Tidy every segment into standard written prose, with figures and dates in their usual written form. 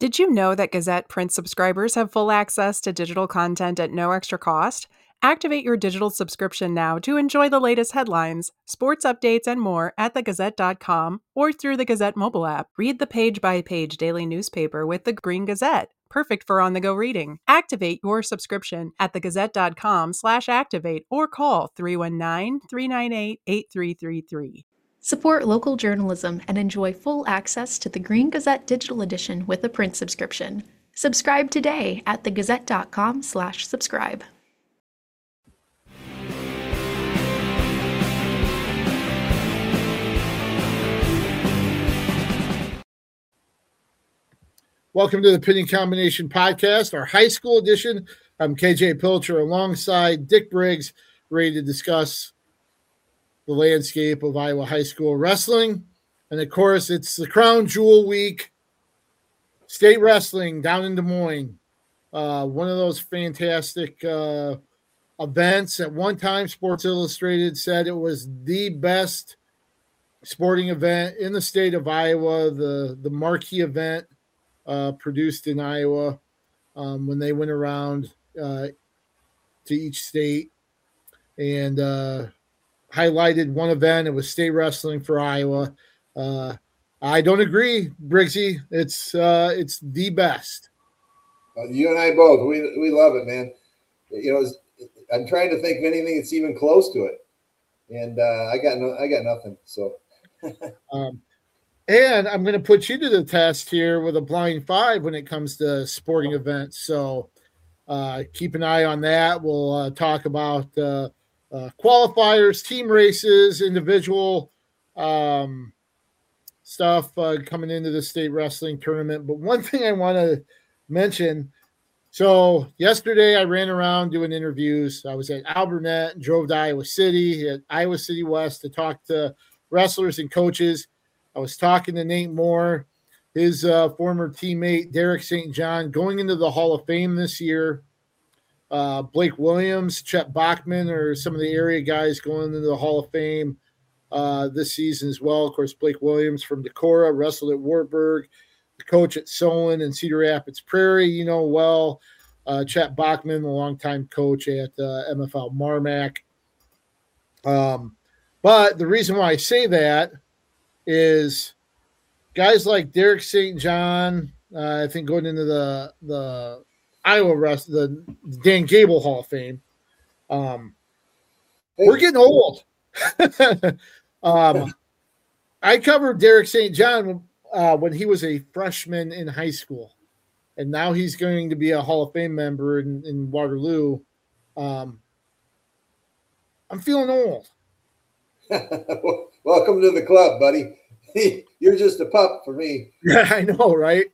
Did you know that Gazette print subscribers have full access to digital content at no extra cost? Activate your digital subscription now to enjoy the latest headlines, sports updates, and more at thegazette.com or through the Gazette mobile app. Read the page-by-page daily newspaper with the Green Gazette, perfect for on-the-go reading. Activate your subscription at thegazette.com/activate or call 319-398-8333. Support local journalism and enjoy full access to the Green Gazette digital edition with a print subscription. Subscribe today at thegazette.com/subscribe. Welcome to the Pinning Combination Podcast, our high school edition. I'm KJ Pilcher alongside Dick Briggs, ready to discuss the landscape of Iowa high school wrestling. And of course, it's the Crown Jewel Week, state wrestling down in Des Moines. One of those fantastic events. At one time, Sports Illustrated said it was the best sporting event in the state of Iowa, the marquee event produced in Iowa when they went around to each state and highlighted one event. It was state wrestling for Iowa. I don't agree, Briggsy. It's the best. You and I both. We love it, man. You know, I'm trying to think of anything that's even close to it, and I got nothing. So, and I'm going to put you to the test here with a blind five when it comes to sporting events. So, keep an eye on that. We'll talk about qualifiers, team races, individual stuff coming into the state wrestling tournament. But one thing I want to mention, so yesterday I ran around doing interviews. I was at Albernet, drove to Iowa City, at Iowa City West to talk to wrestlers and coaches. I was talking to Nate Moore, his former teammate, Derek St. John, going into the Hall of Fame this year. Blake Williams, Chet Bachman are some of the area guys going into the Hall of Fame this season as well. Of course, Blake Williams from Decorah wrestled at Wartburg, the coach at Solon and Cedar Rapids Prairie, you know well. Chet Bachman, the longtime coach at MFL Marmac. But the reason why I say that is guys like Derek St. John, I think going into the Iowa the Dan Gable Hall of Fame. We're getting old. I covered Derek St. John when he was a freshman in high school, and now he's going to be a Hall of Fame member in Waterloo. I'm feeling old. Welcome to the club, buddy. You're just a pup for me. Yeah, I know, right?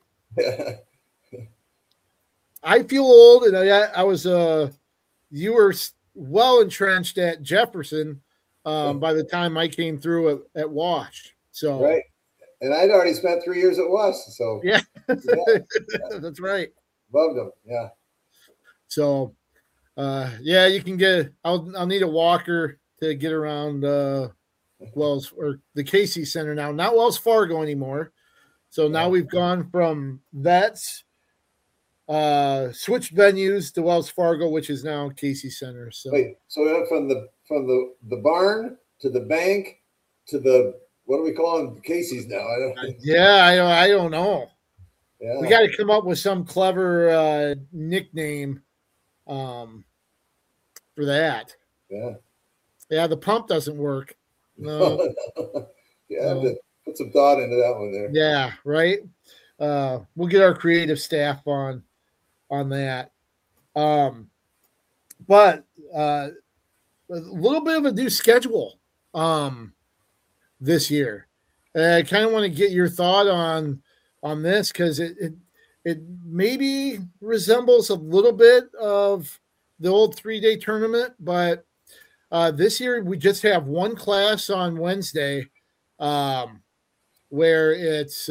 I feel old, and I was you were well entrenched at Jefferson by the time I came through at Wash. So right, and I'd already spent 3 years at Wash. So yeah. That's right. Loved them, yeah. So yeah, you can get. I'll need a walker to get around Wells or the Casey Center now, not Wells Fargo anymore. So now we've gone from Vets. Switched venues to Wells Fargo, which is now Casey Center. So wait, so we went from the barn to the bank to the, what do we call them? Casey's now. I don't know. Yeah. We got to come up with some clever nickname for that. Yeah, the pump doesn't work. No. Yeah, put some thought into that one there. Yeah, right. We'll get our creative staff on that. But a little bit of a new schedule this year. I kind of want to get your thought on this because it maybe resembles a little bit of the old 3-day tournament, but this year we just have one class on Wednesday where it's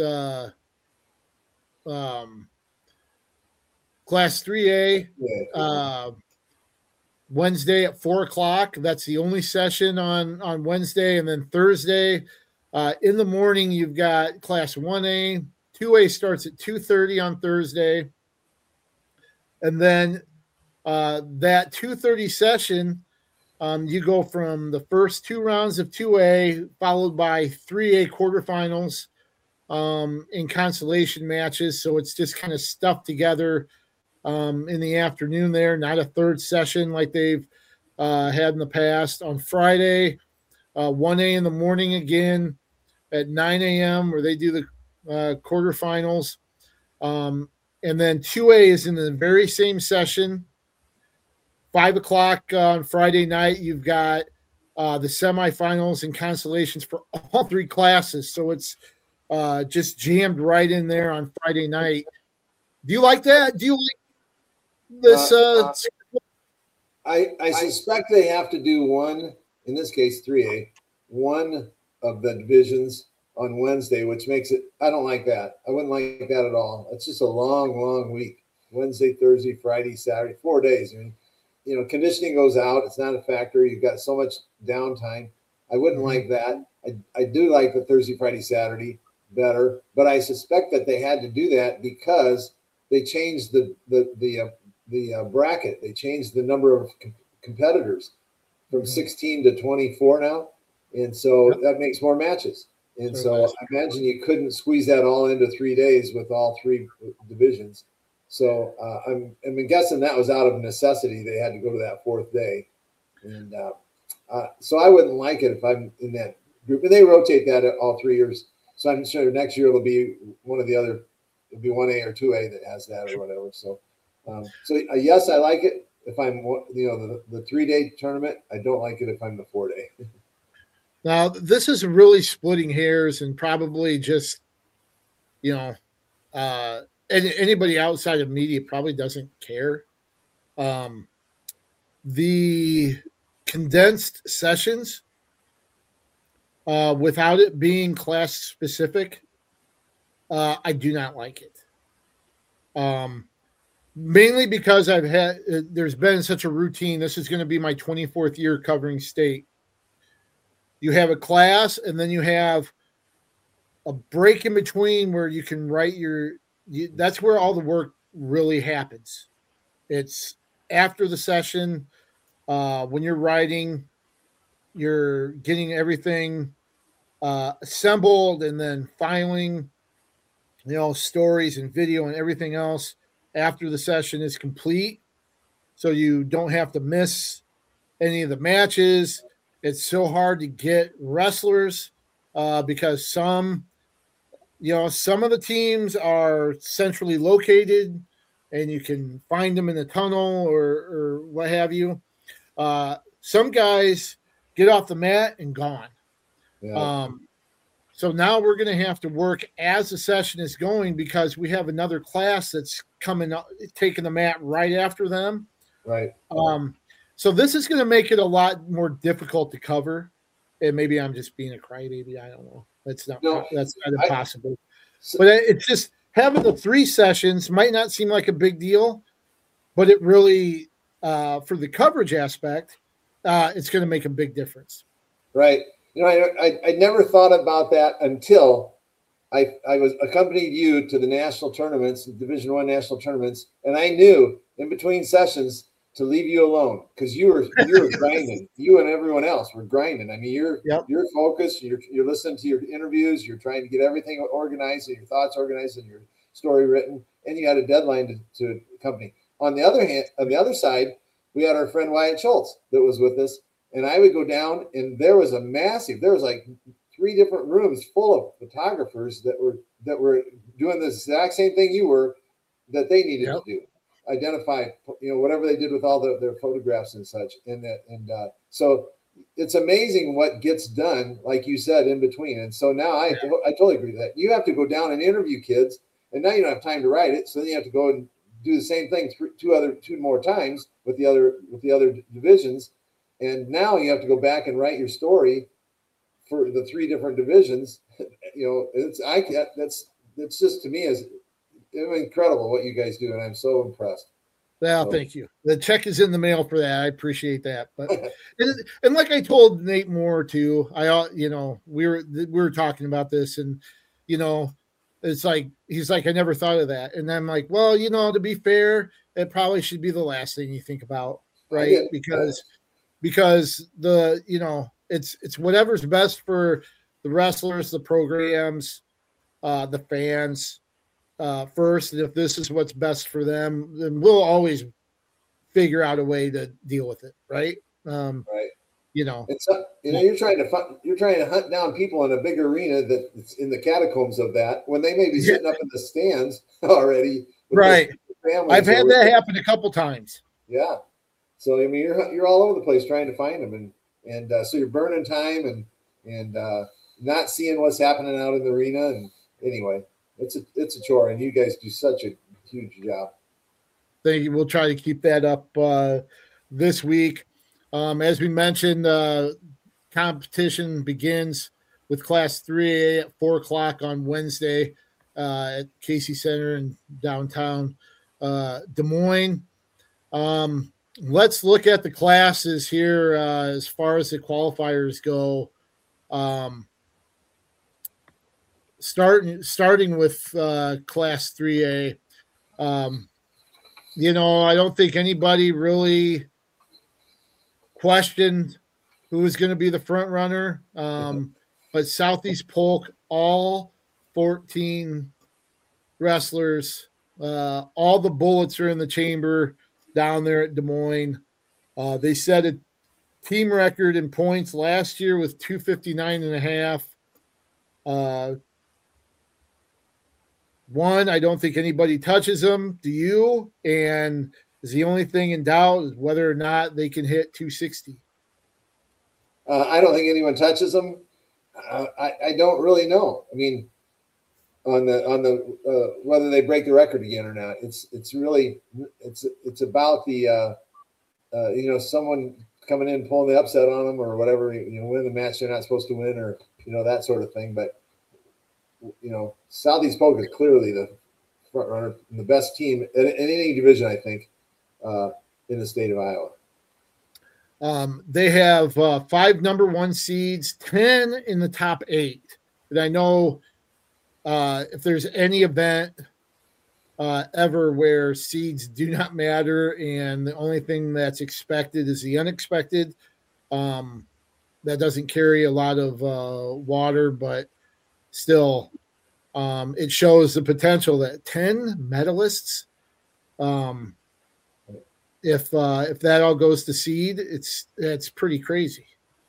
Class 3A, Wednesday at 4:00. That's the only session on Wednesday. And then Thursday in the morning, you've got Class 1A, 2A starts at 2:30 on Thursday. And then that 2:30 session, you go from the first 2 rounds of 2A, followed by 3A quarterfinals in consolation matches. So it's just kind of stuffed together in the afternoon there, not a third session like they've had in the past. On Friday, 1A in the morning again at 9 a.m. where they do the quarterfinals. And then 2A is in the very same session. 5 o'clock on Friday night, you've got the semifinals and consolations for all 3 classes. So it's just jammed right in there on Friday night. Do you like that? Do you like this? I suspect they have to do one, in this case 3A, one of the divisions on Wednesday, which makes it, I don't like that. I wouldn't like that at all. It's just a long week. Wednesday, Thursday, Friday, Saturday, 4 days. I mean, you know, conditioning goes out. It's not a factor. You've got so much downtime. I wouldn't like that. I do like the Thursday, Friday, Saturday better, but I suspect that they had to do that because they changed the bracket. They changed the number of competitors from 16 to 24 now. And so that makes more matches. And so I imagine you couldn't squeeze that all into 3 days with all 3 divisions. So I'm guessing that was out of necessity. They had to go to that 4th day. And so I wouldn't like it if I'm in that group. And they rotate that all 3 years. So I'm sure next year it'll be one of the other, it'll be 1A or 2A that has that or whatever. So, yes, I like it if I'm, the 3-day tournament. I don't like it if I'm the 4-day. Now, this is really splitting hairs and probably just, anybody outside of media probably doesn't care. The condensed sessions, without it being class specific, I do not like it. Mainly because there's been such a routine. This is going to be my 24th year covering state. You have a class, and then you have a break in between where you can write that's where all the work really happens. It's after the session, when you're writing, you're getting everything assembled and then filing, stories and video and everything else after the session is complete. So you don't have to miss any of the matches. It's so hard to get wrestlers because some of the teams are centrally located and you can find them in the tunnel or what have you. Some guys get off the mat and gone. Yeah. So now we're going to have to work as the session is going because we have another class that's coming up, taking the mat right after them. Right. So this is going to make it a lot more difficult to cover. And maybe I'm just being a crybaby. I don't know. That's not impossible. But it's just having the 3 sessions might not seem like a big deal, but it really, for the coverage aspect, it's going to make a big difference. Right. I never thought about that until I was accompanied you to the national tournaments, Division I national tournaments, and I knew in between sessions to leave you alone because you were grinding. You and everyone else were grinding. I mean, you're focused. You're listening to your interviews. You're trying to get everything organized and your thoughts organized and your story written. And you had a deadline to accompany. On the other side, we had our friend Wyatt Schultz that was with us. And I would go down, and there was like 3 different rooms full of photographers that were doing the exact same thing you were, that they needed to do. Identify, whatever they did with all their photographs and such. So it's amazing what gets done, like you said, in between. And so now I totally agree with that. You have to go down and interview kids, and now you don't have time to write it. So then you have to go and do the same thing 2 more times with the other divisions. And now you have to go back and write your story for the 3 different divisions. That's just, to me, is incredible what you guys do, and I'm so impressed. Well, thank you. The check is in the mail for that. I appreciate that. But and like I told Nate Moore too, we were talking about this, and It's like, he's like, I never thought of that. And I'm like, well, to be fair, it probably should be the last thing you think about, right? Because it's whatever's best for the wrestlers, the programs, the fans first. And if this is what's best for them, then we'll always figure out a way to deal with it, right? Right. It's you're trying to hunt down people in a big arena that's in the catacombs of that when they may be sitting up in the stands already. Right. I've had that happen a couple times. Yeah. So you're all over the place trying to find them, and so you're burning time and not seeing what's happening out in the arena. And anyway, it's a chore, and you guys do such a huge job. Thank you. We'll try to keep that up this week. As we mentioned, competition begins with Class 3A at 4:00 on Wednesday at Casey Center in downtown Des Moines. Let's look at the classes here as far as the qualifiers go. Starting with Class 3A. I don't think anybody really questioned who was going to be the front runner. But Southeast Polk, all 14 wrestlers, all the bullets are in the chamber down there at Des Moines. They set a team record in points last year with 259.5. One, I don't think anybody touches them. Do you? And is the only thing in doubt is whether or not they can hit 260. I don't think anyone touches them. I don't really know. I mean, on the whether they break the record again or not. It's about the someone coming in pulling the upset on them or whatever. Win the match they're not supposed to win, or that sort of thing. But Southeast Polk is clearly the front runner and the best team in any division, I think, in the state of Iowa. They have 5 number 1 seeds, 10 in the top 8. And I know if there's any event ever where seeds do not matter and the only thing that's expected is the unexpected, that doesn't carry a lot of water, but still it shows the potential that 10 medalists, if that all goes to seed, that's pretty crazy.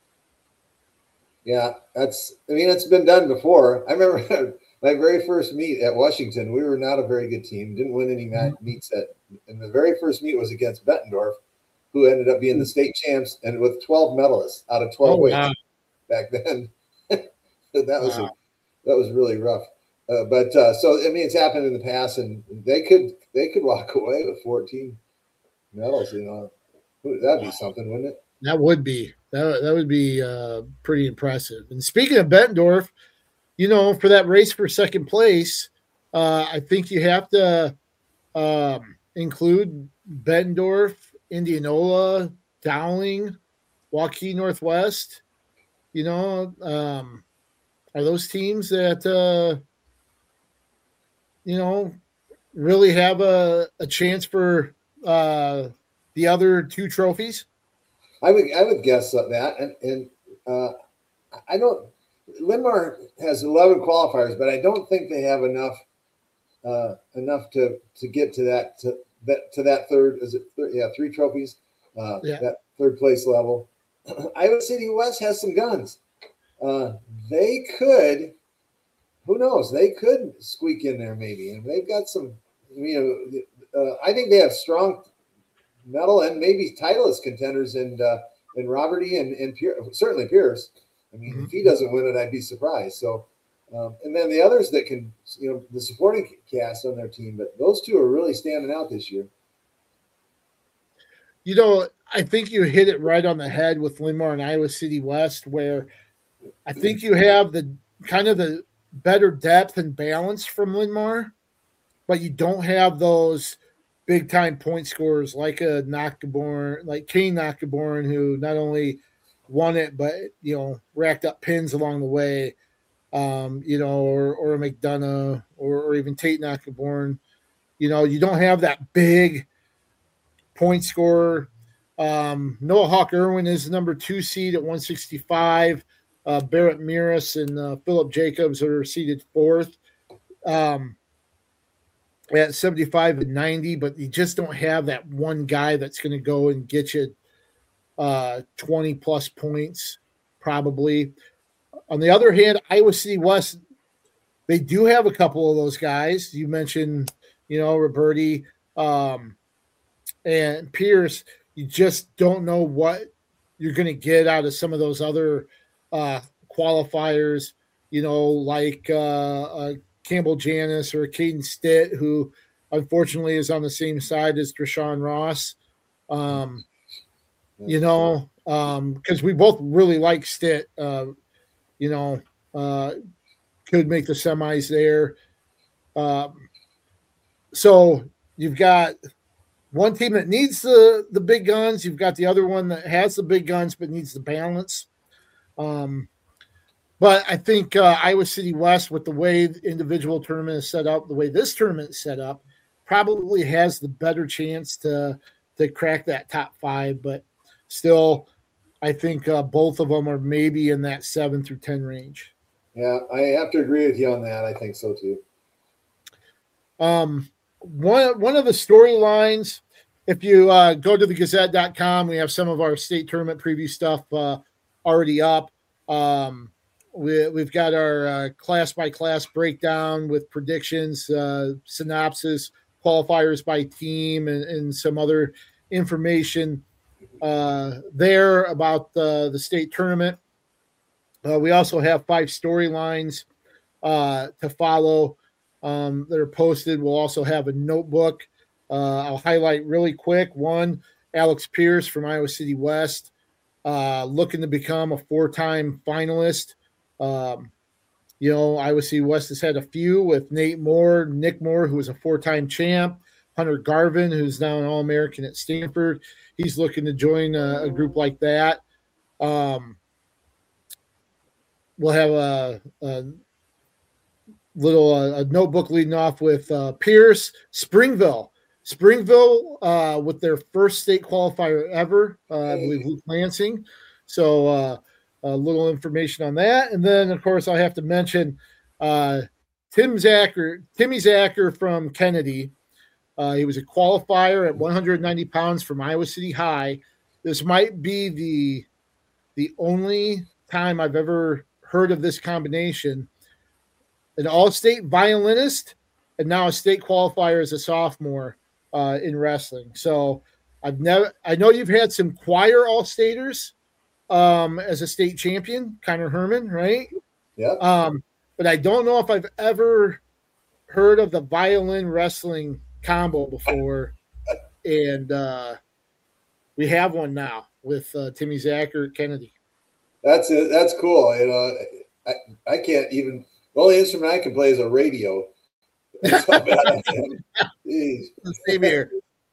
Yeah, it's been done before. I remember my very first meet at Washington. We were not a very good team. Didn't win any meets and the very first meet was against Bettendorf, who ended up being the state champs and with 12 medalists out of 12 weights back then. That was really rough. But it's happened in the past, and they could walk away with 14 medals. That'd be something, wouldn't it? That would be pretty impressive. And speaking of Bettendorf, for that race for second place, I think you have to include Bettendorf, Indianola, Dowling, Waukee Northwest. Are those teams that really have a chance for the other 2 trophies? I would guess that, and I don't. Linn-Mar has 11 qualifiers, but I don't think they have enough to get to that third. Is it 3 trophies? That third place level. Iowa City West has some guns. They could. Who knows? They could squeak in there maybe, and they've got some. I think they have strong medal and maybe titleist contenders in Roberty and certainly Pierce. If he doesn't win it, I'd be surprised. So, and then the others that can, the supporting cast on their team, but those 2 are really standing out this year. I think you hit it right on the head with Linn-Mar and Iowa City West, where I think you have the kind of the better depth and balance from Linn-Mar, but you don't have those big time point scorers like Kane Nockaborn, who not only won it, but racked up pins along the way. or a McDonough or even Tate Knockaborn. You don't have that big point scorer. Noah Hawk Irwin is the number 2 seed at 165. Barrett Miras and Philip Jacobs are seeded 4th at 75 and 90, but you just don't have that one guy that's going to go and get you 20 plus points probably. On the other hand, Iowa City West, they do have a couple of those guys. You mentioned, Roberti and Pierce. You just don't know what you're going to get out of some of those other qualifiers, like Campbell Janis or Caden Stitt, who unfortunately is on the same side as Deshaun Ross. Because we both really like Stitt, could make the semis there. So you've got one team that needs the big guns. You've got the other one that has the big guns but needs the balance. But I think Iowa City West, with the way the individual tournament is set up, the way this tournament is set up, probably has the better chance to crack that top 5. But still, I think both of them are maybe in that 7 through 10 range. Yeah, I have to agree with you on that. I think so too. One of the storylines, if you go to thegazette.com, we have some of our state tournament preview stuff already up. We've got our class by class breakdown with predictions, synopsis, qualifiers by team, and some other information there about the state tournament. We also have 5 storylines to follow that are posted. We'll also have a notebook. I'll highlight really quick. One, Alex Pierce from Iowa City West, looking to become a 4-time finalist. Iowa City West has had a few with Nate Moore, Nick Moore, who was a 4-time champ, Hunter Garvin, who's now an All-American at Stanford. He's looking to join a group like that. We'll have a little notebook leading off with Pierce, Springville with their first state qualifier ever, I believe Luke Lansing. So a little information on that. And then, of course, I have to mention Timmy Zacher from Kennedy. He was a qualifier at 190 pounds from Iowa City High. This might be the only time I've ever heard of this combination. An all-state violinist and now a state qualifier as a sophomore in wrestling. So I know you've had some choir all-staters as a state champion, Connor Herman, right? Yeah. But I don't know if I've ever heard of the violin wrestling combo before. And we have one now with Timmy Zacher at Kennedy. That's it. That's cool. I can't even. The only instrument I can play is a radio. That's how bad I am. Same here.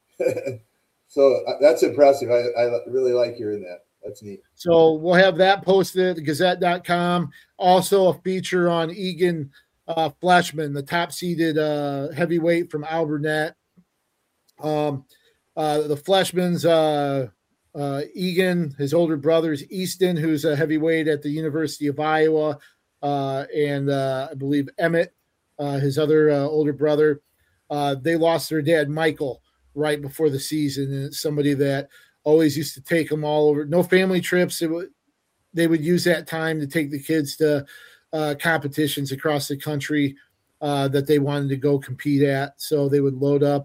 So that's impressive. I really like hearing that. That's neat. So we'll have that posted at Gazette.com. Also a feature on Egan Fleshman, the top-seeded heavyweight from Alburnett. The Fleshmans, Egan, his older brother's Easton, who's a heavyweight at the University of Iowa, and I believe Emmett, his other older brother. They lost their dad, Michael, right before the season, and it's somebody that always used to take them all over. No family trips. They would use that time to take the kids to competitions across the country that they wanted to go compete at. So they would load up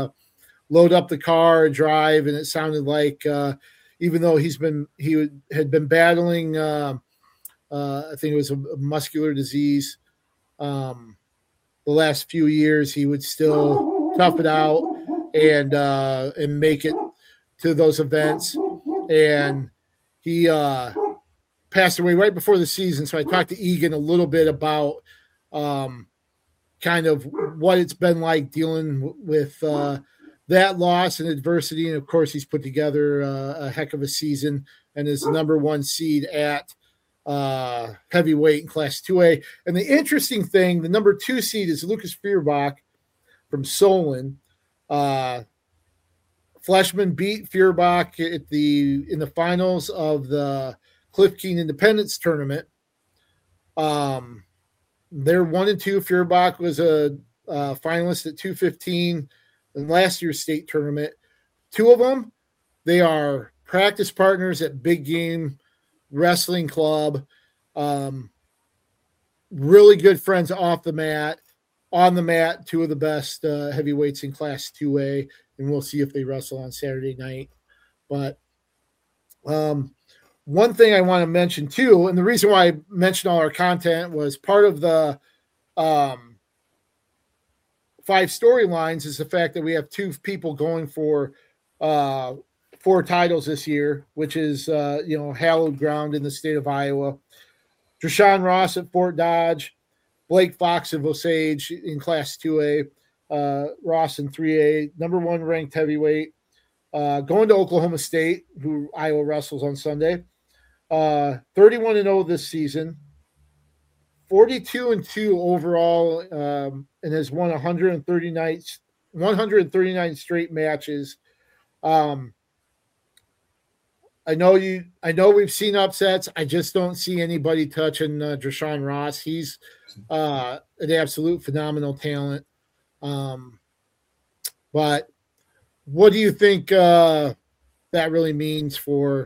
the car, drive, and it sounded like even though he had been battling, I think it was a muscular disease, the last few years, he would still tough it out and make it to those events. And he passed away right before the season. So I talked to Egan a little bit about kind of what it's been like dealing with that loss and adversity. And of course, he's put together a heck of a season and is the number 1 seed at heavyweight in Class 2A. And the interesting thing, the number 2 seed is Lucas Feuerbach from Solon. Fleshman beat Feuerbach in the finals of the Cliff Keen Independence Tournament. They're 1-2. Feuerbach was a finalist at 215 in last year's state tournament. 2 of them, they are practice partners at Big Game Wrestling Club. Really good friends off the mat. On the mat, 2 of the best heavyweights in Class 2A, and we'll see if they wrestle on Saturday night. But one thing I want to mention too, and the reason why I mentioned all our content was part of the 5 storylines is the fact that we have 2 people going for 4 titles this year, which is hallowed ground in the state of Iowa. Drashawn Ross at Fort Dodge, Blake Fox of Osage in Class 2A, Ross in 3A, number 1 ranked heavyweight, going to Oklahoma State, who Iowa wrestles on Sunday. 31-0 this season, 42-2 overall, and has won 139 straight matches. I know we've seen upsets. I just don't see anybody touching Drashawn Ross. He's an absolute phenomenal talent. But what do you think that really means for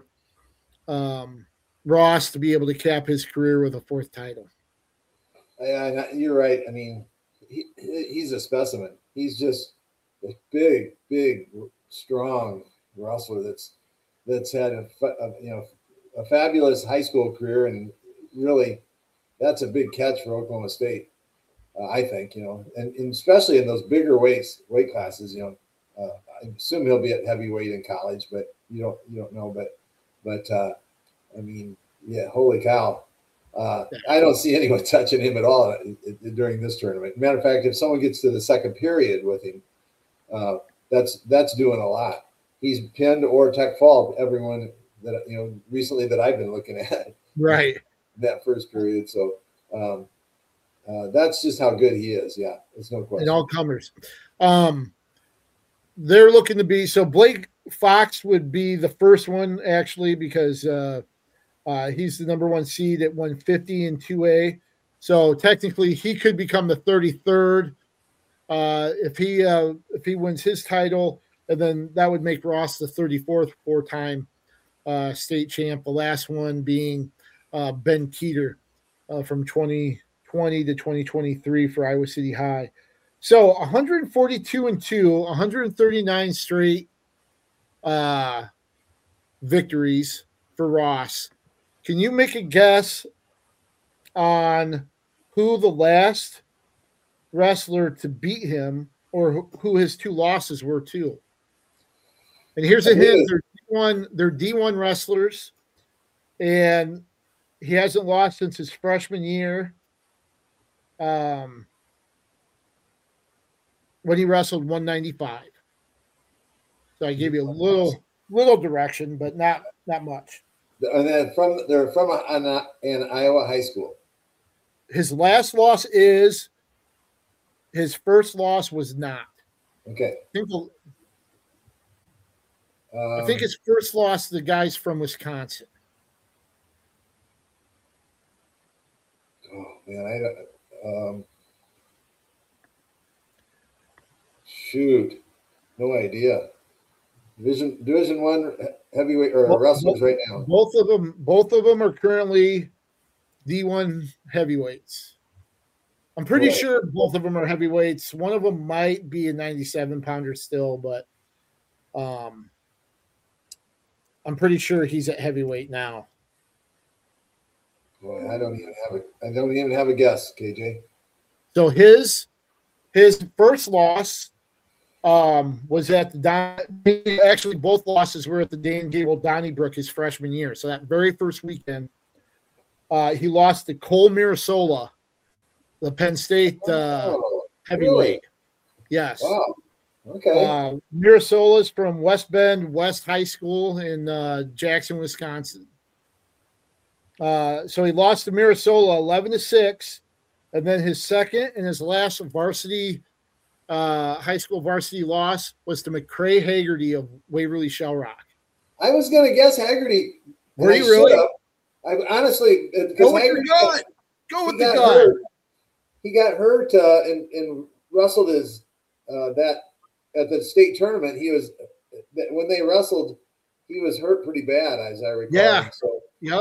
Ross to be able to cap his career with a 4th title? Yeah, you're right. I mean, he's a specimen. He's just a big, strong wrestler that's had a fabulous high school career, and really that's a big catch for Oklahoma State. I think, and especially in those bigger weight classes, I assume he'll be at heavyweight in college, but you don't know. But I mean, yeah, holy cow. I don't see anyone touching him at all during this tournament. Matter of fact, if someone gets to the second period with him, that's doing a lot. He's pinned or tech fall everyone that recently that I've been looking at. Right. That first period. So that's just how good he is. Yeah, it's no question. And all comers. They're looking to be, so Blake Fox would be the first one actually, because he's the number 1 seed at 150 in 2A. So technically he could become the 33rd if he wins his title, and then that would make Ross the 34th 4-time state champ. The last one being Ben Keeter from 2020 to 2023 for Iowa City High. So 142-2, 139 straight victories for Ross. Can you make a guess on who the last wrestler to beat him, or who his 2 losses were too? And here's a hint: they're D1 wrestlers, and he hasn't lost since his freshman year. When he wrestled 195. So I gave you a little direction, but not much. And then they're from an Iowa high school. His last loss is, his first loss was not. Okay. I think his first loss to the guys from Wisconsin. Oh man, shoot, no idea. Division 1 heavyweight or wrestlers right now. Both of them are currently D1 heavyweights. I'm pretty sure both of them are heavyweights. One of them might be a 97 pounder still, but I'm pretty sure he's at heavyweight now. Boy, I don't even have a guess, KJ. So his first loss was at the actually both losses were at the Dan Gable Donnybrook his freshman year. So that very first weekend, he lost to Cole Mirasola, the Penn State heavyweight. Really? Yes. Wow. Okay. Mirasola's from West Bend West High School in Jackson, Wisconsin. So he lost to Mirasola 11-6, and then his second and his last varsity, high school varsity loss was to McCray Haggerty of Waverly Shell Rock. I was going to guess Haggerty. Were you really? I honestly, go with Haggerty, your gut. Go with the gut. He got hurt and wrestled his that at the state tournament. He was when they wrestled, he was hurt pretty bad, as I recall. Yeah. So, yep.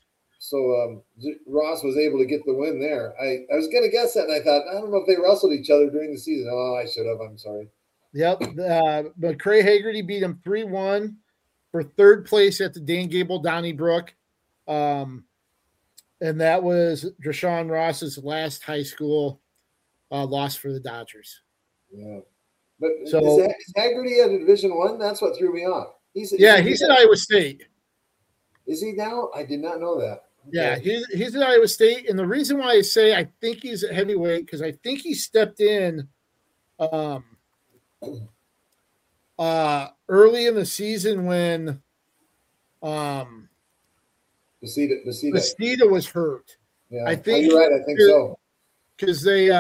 Ross was able to get the win there. I was going to guess that, and I thought, I don't know if they wrestled each other during the season. Oh, I should have. I'm sorry. Yep. McCray Haggerty beat him 3-1 for third place at the Dan Gable Donnybrook. And that was Deshaun Ross's last high school loss for the Dodgers. Yeah. But is Haggerty at Division I? That's what threw me off. He's at Iowa State. Is he now? I did not know that. Okay. Yeah, he's at Iowa State. And the reason why I say I think he's at heavyweight, because I think he stepped in early in the season when Bastida was hurt. Yeah, I think you're right. I think so. Because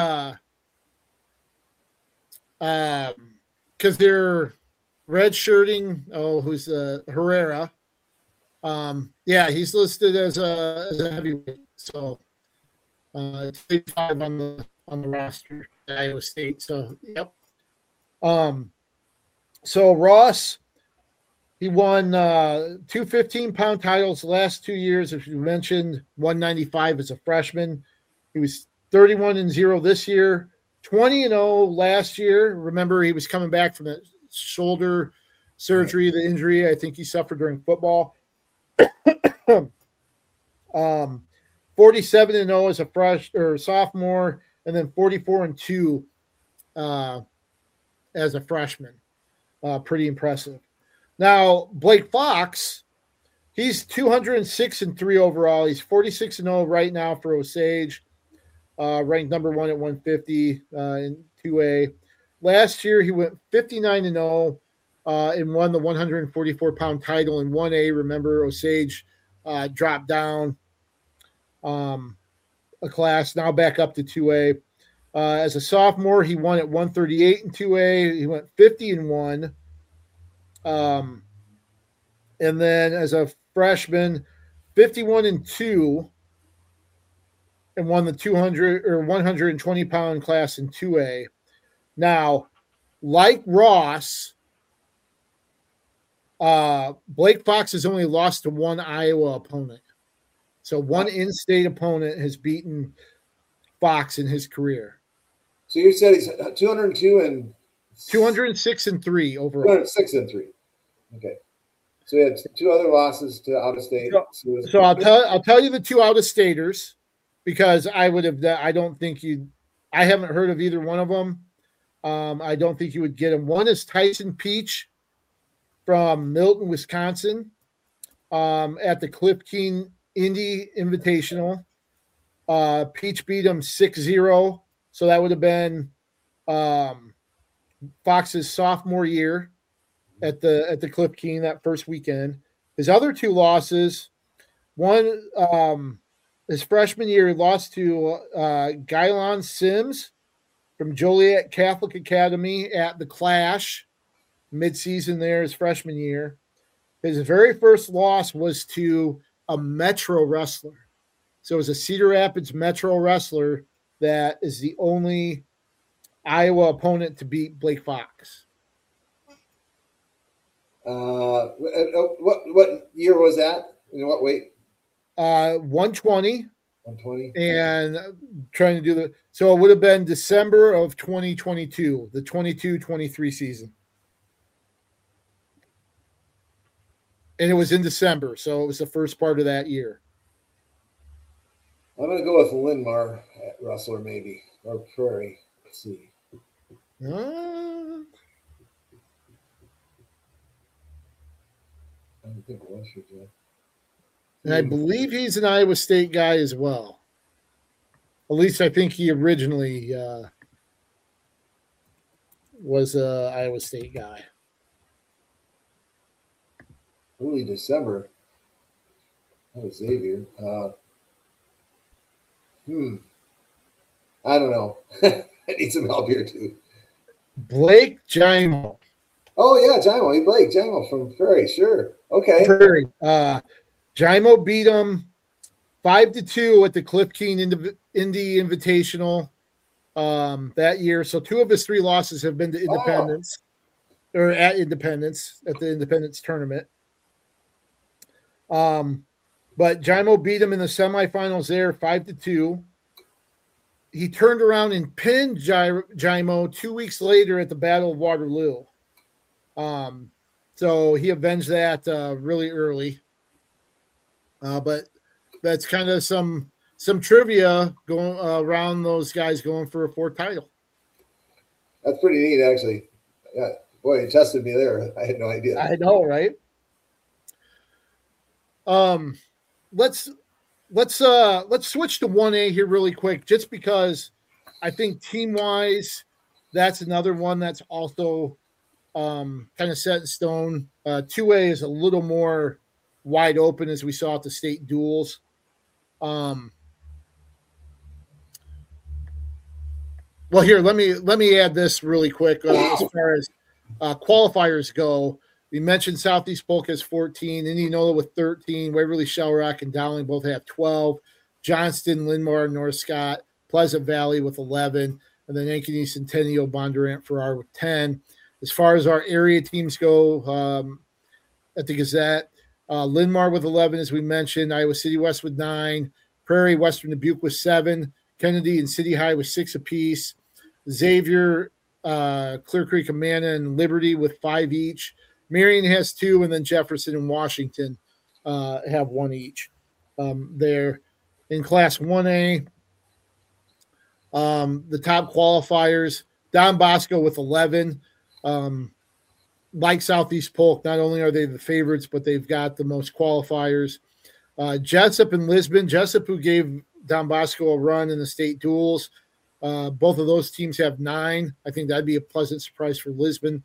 they're redshirting. Oh, who's Herrera? Yeah, he's listed as a heavyweight. So, 35 on the roster at Iowa State. So, yep. So Ross, he won 2 15-pound titles the last 2 years. As you mentioned, 195 as a freshman. He was 31-0 this year, 20-0 last year. Remember, he was coming back from the shoulder surgery, the injury I think he suffered during football. 47-0 as a sophomore, and then 44-2 as a freshman. Pretty impressive. Now, Blake Fox, he's 206-3 overall. He's 46-0 right now for Osage, ranked number 1 at 150 in 2A. Last year, he went 59-0 and won the 144-pound title in 1A. Remember, Osage dropped down a class, now back up to 2A. As a sophomore, he won at 138 in 2A. He went 50-1. And then as a freshman, 51-2 and won the 200 or 120-pound class in 2A. Now, like Ross, Blake Fox has only lost to one Iowa opponent. So one in-state opponent has beaten Fox in his career. So you said he's 202 and 206-3 overall. 206-3. Okay. So he had 2 other losses to out of state. So I'll tell you the 2 out of staters because I haven't heard of either one of them. I don't think you would get them. One is Tyson Peach from Milton, Wisconsin, at the Cliff Keen Indy Invitational. Peach beat him 6-0. So that would have been Fox's sophomore year at the Cliff Keen that first weekend. His other 2 losses, one his freshman year, he lost to Gylon Sims from Joliet Catholic Academy at the Clash midseason there his freshman year. His very first loss was to a Metro wrestler. So it was a Cedar Rapids Metro wrestler that is the only Iowa opponent to beat Blake Fox. What year was that? In what weight? 120. 120. And trying to do so it would have been December of 2022, the 22-23 season. And it was in December, so it was the first part of that year. I'm going to go with Linmar at wrestler, maybe, or Prairie. Let's see. I don't think Westford yet. And I believe he's an Iowa State guy as well. At least I think he originally was an Iowa State guy. Early December. Oh, Xavier. I don't know. I need some help here too. Blake Jaimo. Oh yeah, Jaimo. Blake Jaimo from Prairie. Sure. Okay. Prairie. Jaimo beat him 5-2 at the Cliff Keen Indy Invitational that year. So 2 of his 3 losses have been to Independence or at Independence at the Independence tournament. But Jaimo beat him in the semifinals there 5-2. He turned around and pinned Jaimo 2 weeks later at the Battle of Waterloo. So he avenged that really early. But that's kind of some trivia going around those guys going for a 4th title. That's pretty neat, actually. Yeah, boy, you tested me there. I had no idea. I know, right? Let's switch to 1A here really quick, just because I think team-wise, that's another one that's also kind of set in stone. 2A is a little more wide open, as we saw at the state duels. Well, here, let me add this really quick as far as qualifiers go. We mentioned Southeast Polk has 14, Indianola with 13, Waverly, Shell Rock, and Dowling both have 12, Johnston, Linn-Mar, North Scott, Pleasant Valley with 11, and then Ankeny, Centennial, Bondurant, Farrar with 10. As far as our area teams go at the Gazette, Linn-Mar with 11, as we mentioned, Iowa City West with 9, Prairie, Western Dubuque with 7, Kennedy and City High with 6 apiece, Xavier, Clear Creek, Amana, and Liberty with 5 each. Marion has 2, and then Jefferson and Washington have 1 each. There in Class 1A, the top qualifiers, Don Bosco with 11. Like Southeast Polk, not only are they the favorites, but they've got the most qualifiers. Jessup and Lisbon. Jessup, who gave Don Bosco a run in the state duels. Both of those teams have 9. I think that'd be a pleasant surprise for Lisbon.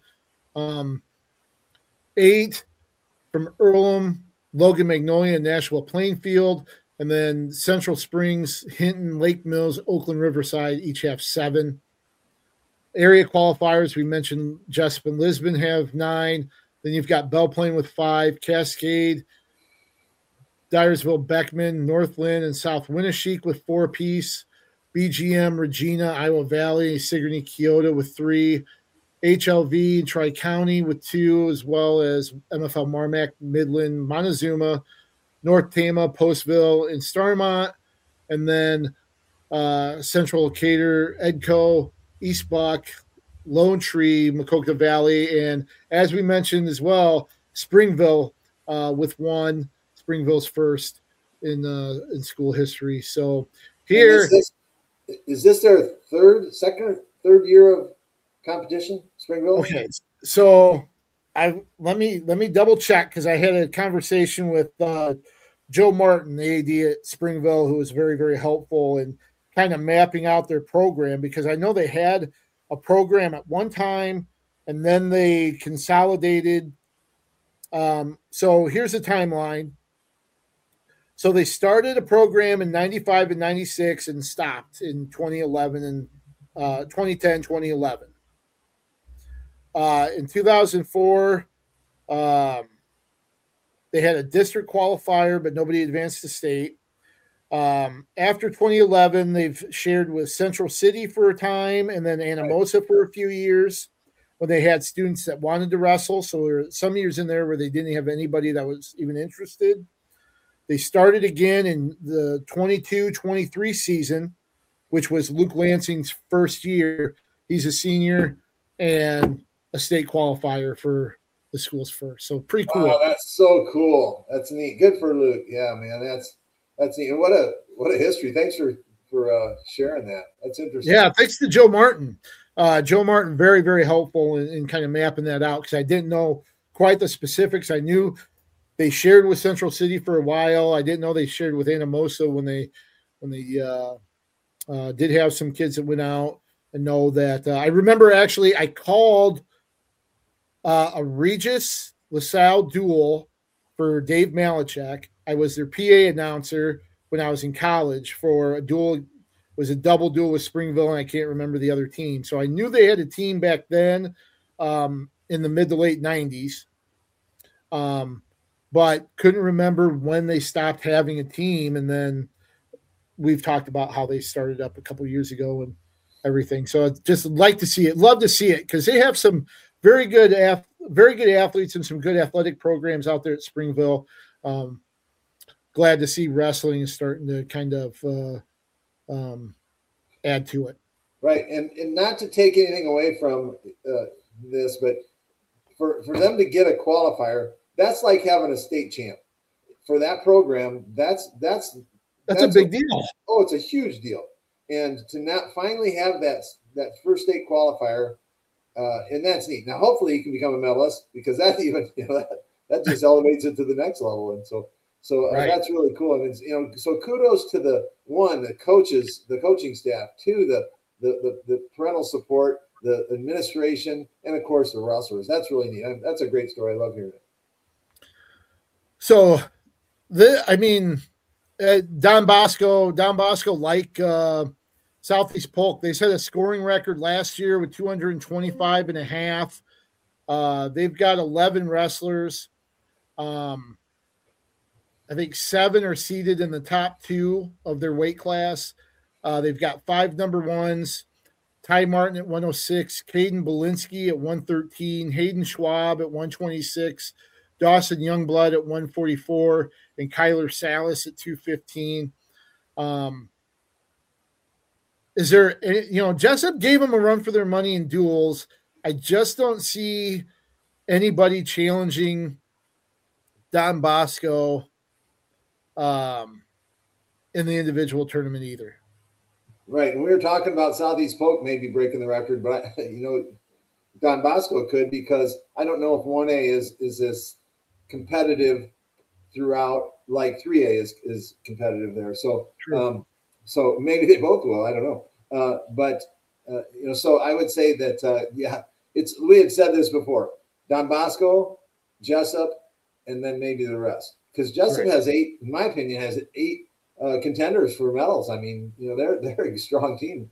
8 from Earlham, Logan Magnolia, and Nashua Plainfield. And then Central Springs, Hinton, Lake Mills, Oakland, Riverside each have 7. Area qualifiers, we mentioned Jessup and Lisbon have 9. Then you've got Belle Plaine with 5, Cascade, Dyersville, Beckman, Northland, and South Winneshiek with 4 apiece. BGM, Regina, Iowa Valley, Sigourney, Keota with 3. HLV, Tri-County with 2, as well as MFL Marmac, Midland, Montezuma, North Tama, Postville, and Starmont. And then Central Decatur, Edco, East Buck, Lone Tree, Maquoketa Valley, and as we mentioned as well, Springville with 1. Springville's first in school history. So here is this their third year of competition, Springville? Okay, so let me double check, because I had a conversation with Joe Martin, the AD at Springville, who was very, very helpful in kind of mapping out their program, because I know they had a program at one time and then they consolidated. So here's the timeline. So they started a program in 95 and 96 and stopped in 2011 and 2010, 2011. In 2004, they had a district qualifier, but nobody advanced to state. After 2011, they've shared with Central City for a time, and then Anamosa for a few years when they had students that wanted to wrestle. So there were some years in there where they didn't have anybody that was even interested. They started again in the 22-23 season, which was Luke Lansing's first year. He's a senior and a state qualifier for the school's first. So pretty cool. Wow, that's so cool. That's neat. Good for Luke. Yeah, man, that's neat. And what a history. Thanks for sharing that. That's interesting. Yeah, thanks to Joe Martin. Joe Martin, very, very helpful in kind of mapping that out, because I didn't know quite the specifics. I knew they shared with Central City for a while. I didn't know they shared with Anamosa when they did have some kids that went out, and know that I remember actually I called a Regis LaSalle duel for Dave Malachek. I was their PA announcer when I was in college for a double duel with Springville, and I can't remember the other team. So I knew they had a team back then in the mid to late 90s, but couldn't remember when they stopped having a team. And then we've talked about how they started up a couple of years ago and everything. So I'd just like to see it, love to see it, because they have some very good athletes and some good athletic programs out there at Springville. Glad to see wrestling is starting to kind of add to it. Right. And not to take anything away from this, but for them to get a qualifier, that's like having a state champ. For that program, that's a big deal. Oh, it's a huge deal. And to not finally have that first state qualifier, and that's neat. Now, hopefully he can become a medalist, because that even, that just elevates it to the next level. And so right. That's really cool. And it's, so kudos to the coaches, the coaching staff, to the parental support, the administration, and of course the wrestlers. That's really neat. That's a great story. I love hearing it. So, Don Bosco, like Southeast Polk, they set a scoring record last year with 225 and a half. They've got 11 wrestlers. I think 7 are seated in the top 2 of their weight class. They've got 5 number ones: Ty Martin at 106, Caden Belinsky at 113, Hayden Schwab at 126, Dawson Youngblood at 144, and Kyler Salas at 215. Is there, Jessup gave them a run for their money in duels. I just don't see anybody challenging Don Bosco in the individual tournament either. Right. And we were talking about Southeast Polk maybe breaking the record, but Don Bosco could, because I don't know if 1A is this competitive throughout, like 3A is competitive there. So, so maybe they both will. I don't know. So I would say that, we had said this before: Don Bosco, Jessup, and then maybe the rest. Because Jessup has 8, in my opinion, has 8 contenders for medals. I mean, they're a strong team.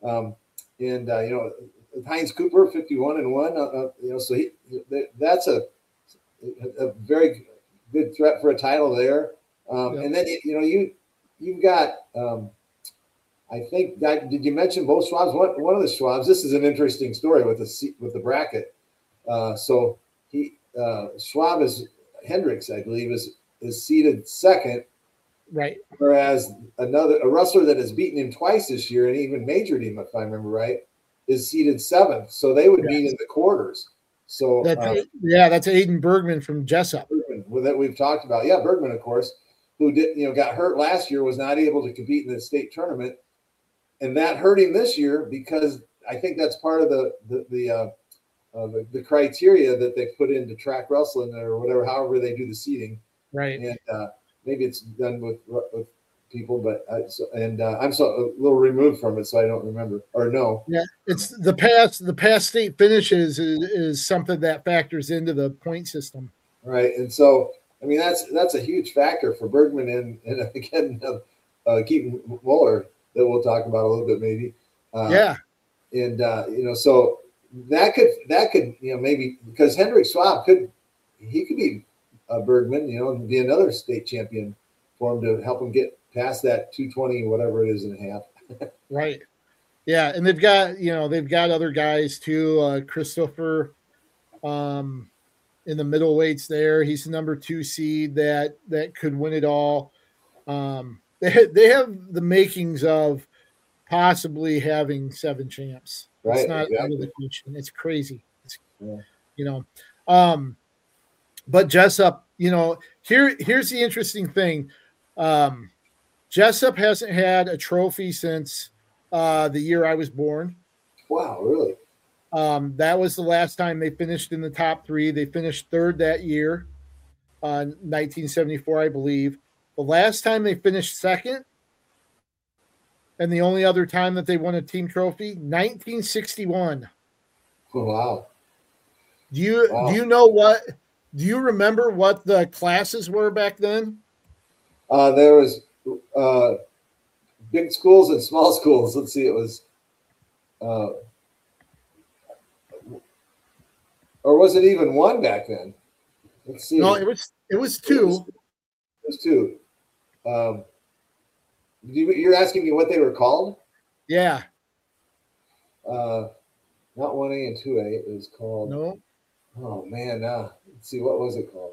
Heinz Cooper, 51-1. So that's a very good threat for a title there. And then you've got. I think did you mention both Schwabs? One of the Schwabs. This is an interesting story with the bracket. So Schwab Hendricks, I believe, is seated second. Right. Whereas a wrestler that has beaten him twice this year and even majored him, if I remember right, is seated 7th. So they would meet in the quarters. So that's Aiden Bergman from Jessup. That we've talked about. Yeah, Bergman, of course, who got hurt last year, was not able to compete in the state tournament. And that hurt him this year, because I think that's part of the criteria that they put into track wrestling or whatever, however they do the seeding. Right. And maybe it's done with people, but I'm a little removed from it, so I don't remember or know. Yeah, it's the past state finishes is something that factors into the point system. Right. And so, I mean, that's a huge factor for Bergman and again, Keaton Muller, that we'll talk about a little bit maybe. And so that could maybe, because Hendrik Schwab could be Bergman, and be another state champion for him to help him get past that 220, whatever it is and a half. Right. Yeah, and they've got other guys too. Christopher in the middleweights there. He's the number 2 seed that could win it all. They have the makings of possibly having 7 champs. Right. It's not out of the question. It's crazy. But Jessup, here's the interesting thing. Jessup hasn't had a trophy since the year I was born. Wow, really? That was the last time they finished in the top 3. They finished 3rd that year, 1974, I believe. The last time they finished 2nd, and the only other time that they won a team trophy, 1961. Oh, wow. Do you remember what the classes were back then? There was big schools and small schools. Let's see, it was, or was it even one back then? Let's see. No, it was two. It was two. You're asking me what they were called? Yeah. Not 1A and 2A. It was called. No. Oh man. Let's see. What was it called?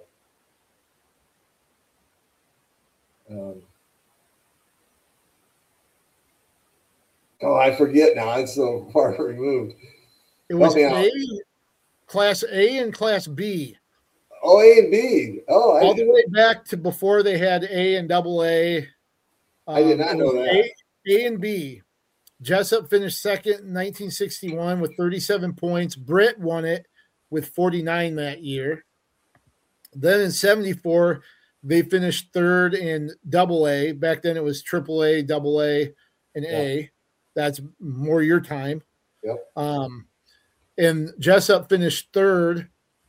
I forget now. It's so far removed. It was Class A and Class B. Oh, A and B. Oh, all the way back to before they had A and double A. I did not know that. A and B. Jessup finished second in 1961 with 37 points. Britt won it with 49 that year. Then in 74, they finished third in double A. Back then it was triple A, double A, and A. That's more your time. Yep. And Jessup finished third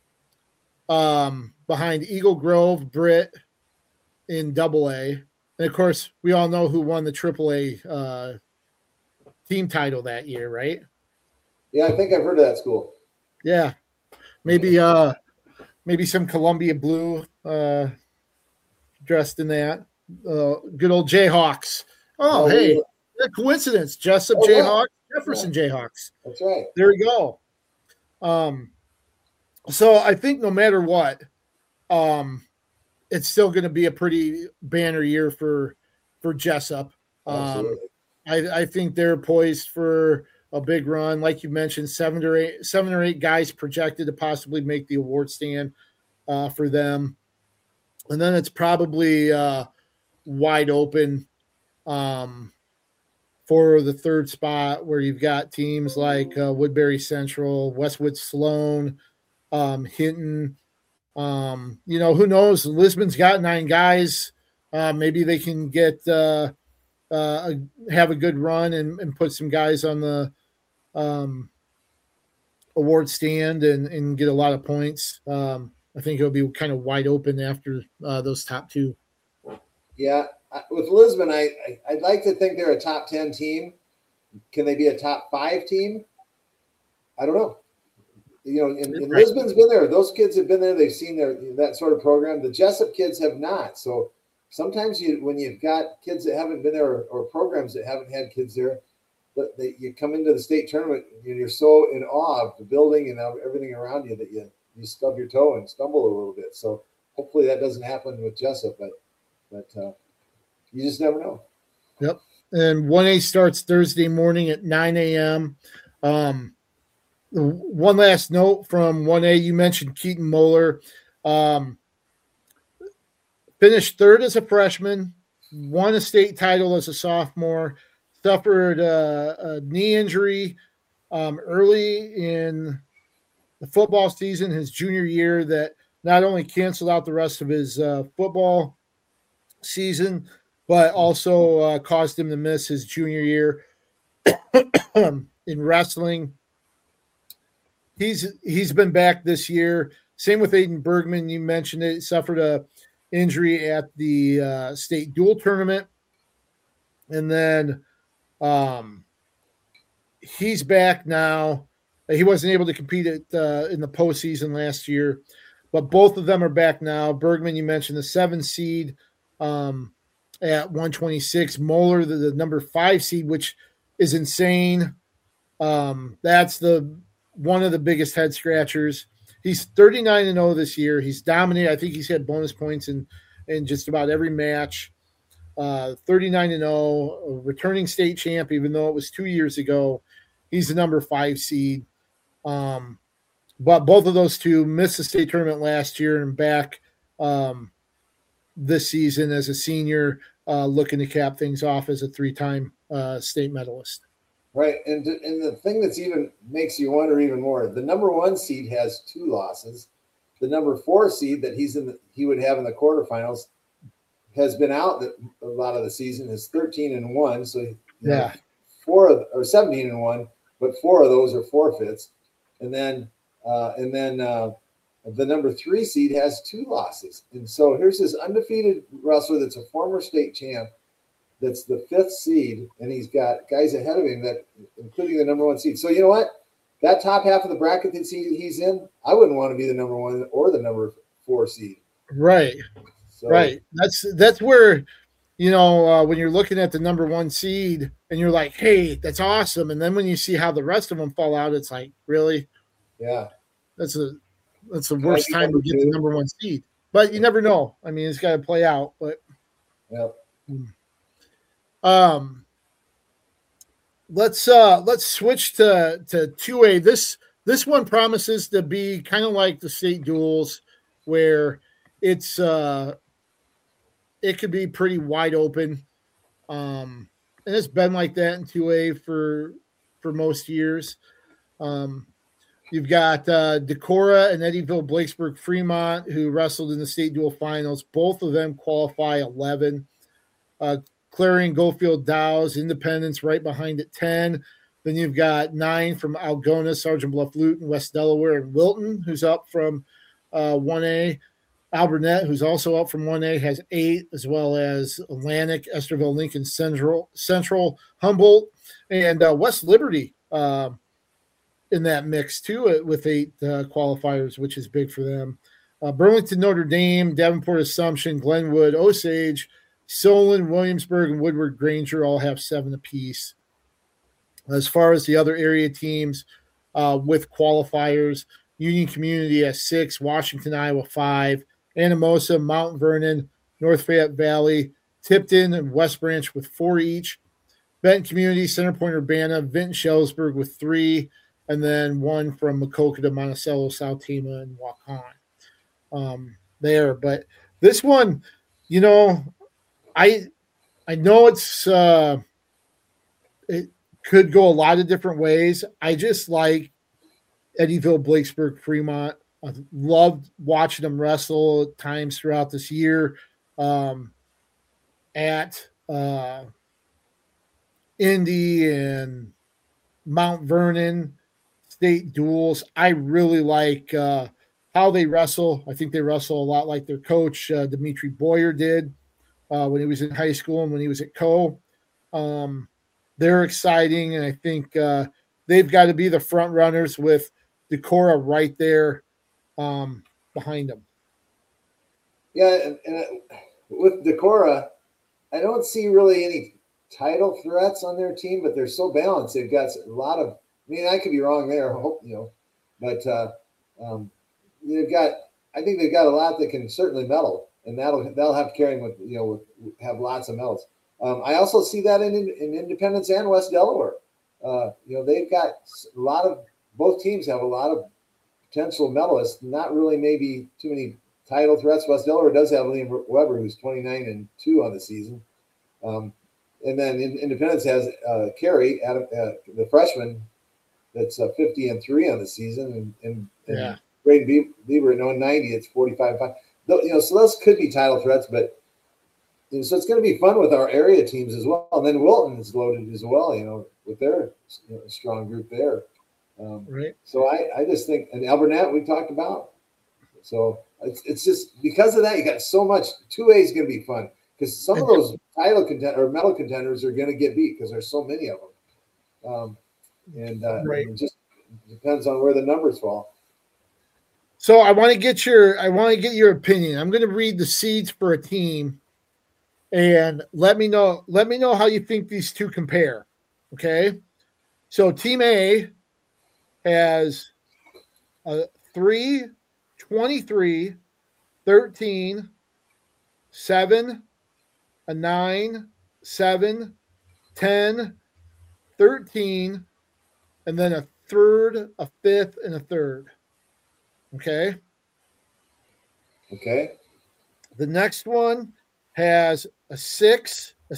behind Eagle Grove, Britt in double A. And of course, we all know who won the triple A team title that year, right? Yeah, I think I've heard of that school. Yeah. Maybe some Columbia blue dressed in that. Good old Jayhawks. Oh, hey, a coincidence. Jessup Jayhawks, Jefferson Jayhawks. That's right. There we go. So I think no matter what, it's still going to be a pretty banner year for Jessup. I think they're poised for a big run. Like you mentioned, seven or eight guys projected to possibly make the award stand for them. And then it's probably wide open for the third spot, where you've got teams like Woodbury Central, Westwood Sloan, Hinton. Who knows? Lisbon's got 9 guys. Maybe they can get have a good run and put some guys on the award stand and get a lot of points. I think it'll be kind of wide open after those top 2. Yeah. With Lisbon, I'd like to think they're a top 10 team. Can they be a top 5 team? I don't know. And Lisbon's been there. Those kids have been there. They've seen that sort of program. The Jessup kids have not. So sometimes when you've got kids that haven't been there or programs that haven't had kids there, but you come into the state tournament and you're so in awe of the building and everything around you that you stub your toe and stumble a little bit. So hopefully that doesn't happen with Jessup, but you just never know. Yep. And 1A starts Thursday morning at 9 a.m. One last note from 1A, you mentioned Keaton Moeller. Finished third as a freshman, won a state title as a sophomore, suffered a knee injury early in the football season, his junior year, that not only canceled out the rest of his football season, but also caused him to miss his junior year in wrestling. He's been back this year. Same with Aiden Bergman. You mentioned it. Suffered a injury at the state dual tournament. And then he's back now. He wasn't able to compete in the postseason last year, but both of them are back now. Bergman, you mentioned the 7 seed at 126. Moeller, the number 5 seed, which is insane. That's one of the biggest head scratchers. He's 39-0 this year. He's dominated. I think he's had bonus points in just about every match. 39-0, returning state champ, even though it was 2 years ago. He's the number 5 seed. But both of those two missed the state tournament last year and back this season as a senior, looking to cap things off as a 3-time state medalist. Right, and the thing that's even makes you wonder even more, the number 1 seed has 2 losses. The number 4 seed that he would have in the quarterfinals has been out a lot of the season, is 13-1. So 17-1, but 4 of those are forfeits. And then the number 3 seed has 2 losses. And so here's this undefeated wrestler that's a former state champ, that's the 5th seed, and he's got guys ahead of him, that including the number 1 seed. So you know what? That top half of the bracket that he's in, I wouldn't want to be the number 1 or the number 4 seed. Right. So, right. That's where, when you're looking at the number 1 seed and you're like, hey, that's awesome. And then when you see how the rest of them fall out, it's like, really? Yeah. That's the worst time to get the number 1 seed. But you never know. I mean, it's got to play out. But let's switch to 2A. This one promises to be kind of like the state duels, where it's it could be pretty wide open. And it's been like that in 2A for most years. You've got Decorah and Eddyville Blakesburg Fremont, who wrestled in the state dual finals. Both of them qualify 11. Clarion, Goldfield, Dow's, Independence right behind at 10. Then you've got 9 from Algona, Sergeant Bluff, Luton, West Delaware, and Wilton, who's up from 1A. Albernet, who's also up from 1A, has 8, as well as Atlantic, Esterville, Lincoln, Central, Humboldt, and West Liberty in that mix too, with 8 qualifiers, which is big for them. Burlington, Notre Dame, Davenport, Assumption, Glenwood, Osage, Solon, Williamsburg, and Woodward Granger all have 7 apiece. As far as the other area teams with qualifiers, Union Community has 6, Washington, Iowa 5, Anamosa, Mount Vernon, North Fayette Valley, Tipton, and West Branch with 4 each. Benton Community, Center Point, Urbana, Vinton, Shellisburg with 3, and then 1 from Maquoketa, Monticello, South Tama, and Waukon there. But this one, I know it could go a lot of different ways. I just like Eddyville, Blakesburg, Fremont. I've loved watching them wrestle at times throughout this year at Indy and Mount Vernon state duels. I really like how they wrestle. I think they wrestle a lot like their coach, Dimitri Boyer, did when he was in high school and when he was at Co. They're exciting, and I think they've got to be the front runners with Decorah right there behind them. Yeah, and with Decorah, I don't see really any title threats on their team, but they're so balanced. They've got a lot of. I mean, I could be wrong there. I hope but they've got. I think they've got a lot that can certainly medal, and they'll have to carry them with have lots of medals. I also see that in Independence and West Delaware. They've got a lot of. Both teams have a lot of potential medalists. Not really, maybe too many title threats. West Delaware does have Liam Weber, who's 29-2 on the season, and then Independence has Carey, the freshman, that's 50-3 on the season, and Braden Bieber at 90. It's 45-5. So those could be title threats, but so it's going to be fun with our area teams as well. And then Wilton is loaded as well, with their strong group there. Right. So I just think, and Albernet we talked about. So it's just because of that, you got so much. 2A is going to be fun because some of those title or medal contenders are going to get beat because there's so many of them. Right. It just depends on where the numbers fall. So I want to get your opinion. I'm going to read the seeds for a team, and let me know how you think these two compare. Okay. So Team A has a 3, 23, 13, 7, a 9, 7, 10, 13, and then a 3rd, a 5th, and a 3rd. Okay. Okay. The next one has a 6, a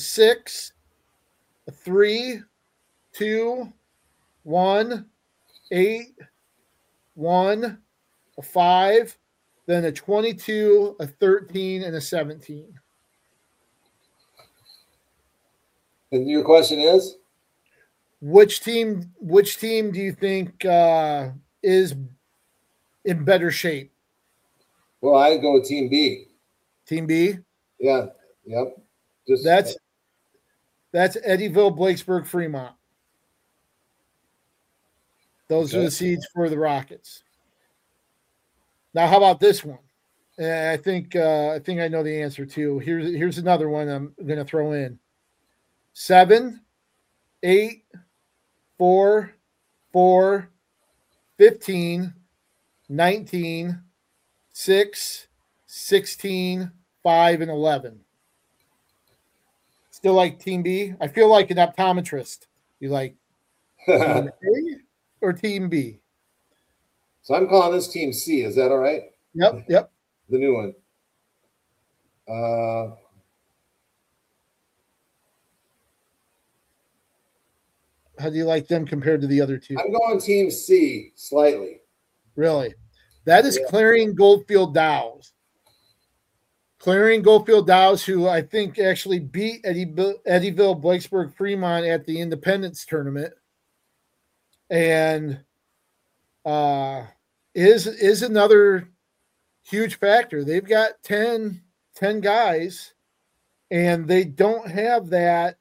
3, 2, 1, 8, 1, a 5, then a 22, a 13, and a 17. And your question is? Which team do you think is in better shape? Well, I go with Team B. Team B? Yeah. Yep. That's Eddyville, Blakesburg, Fremont. Those are the seeds for the Rockets. Now, how about this one? I think I know the answer too. Here's another one I'm going to throw in. 7, 8, 4, 4, 15, 19, 6, 16, 5, and 11. Still like Team B? I feel like an optometrist. You like Team A or Team B? So I'm calling this Team C. Is that all right? Yep. The new one. How do you like them compared to the other two? I'm going Team C slightly. Really? That is Clarion Goldfield Dows. Clarion Goldfield Dows, who I think actually beat Eddyville, Blakesburg, Fremont at the Independence tournament, and is another huge factor. They've got 10 guys, and they don't have that,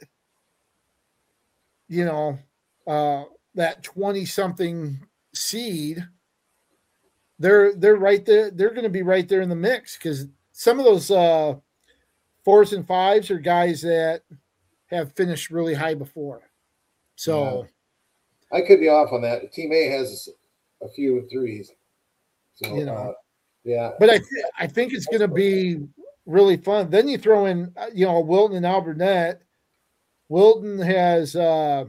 that 20-something seed. They're right there. They're going to be right there in the mix because some of those 4s and 5s are guys that have finished really high before. So I could be off on that. Team A has a few 3s. So, But I think it's going to be really fun. Then you throw in, Wilton and Alburnett. Wilton has a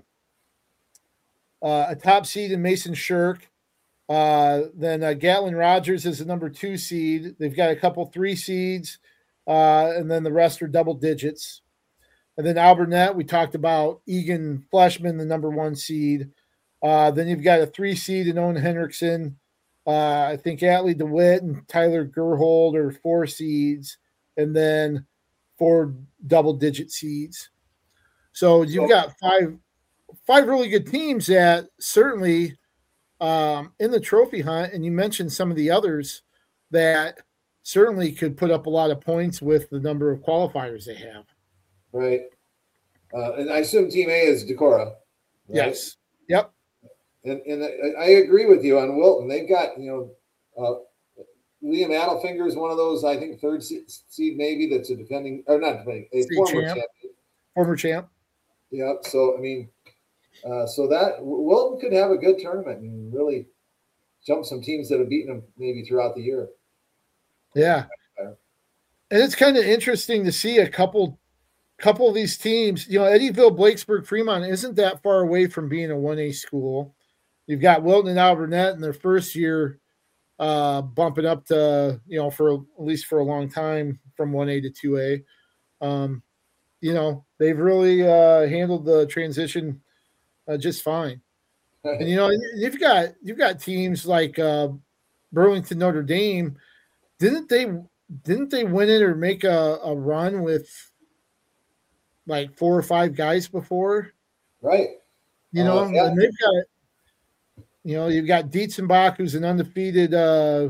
top seed in Mason Shirk. Then Gatlin Rogers is the number 2 seed. They've got a couple 3 seeds, and then the rest are double digits. And then Alburnett, we talked about Egan Fleshman, the number 1 seed. Then you've got a 3 seed in Owen Henriksen. I think Atlee DeWitt and Tyler Gerhold are 4 seeds, and then 4 double-digit seeds. So you've got five really good teams that certainly in the trophy hunt, and you mentioned some of the others that certainly could put up a lot of points with the number of qualifiers they have. Right. And I assume Team A is Decorah. Right? Yes. Yep. And I agree with you on Wilton. They've got, Liam Adelfinger is one of those, I think, 3rd seed maybe that's a defending, or not defending, a former champ. Former champ. Yeah. So, I mean, so that Wilton could have a good tournament and really jump some teams that have beaten them maybe throughout the year. Yeah. And it's kind of interesting to see a couple of these teams. Eddyville, Blakesburg, Fremont isn't that far away from being a 1A school. You've got Wilton and Alburnett in their first year bumping up to, for at least for a long time from 1A to 2A. They've really handled the transition just fine. And you've got teams like Burlington Notre Dame. Didn't they win it or make a run with like 4 or 5 guys before? Right. And they've got you've got Dietzenbach, who's an undefeated guy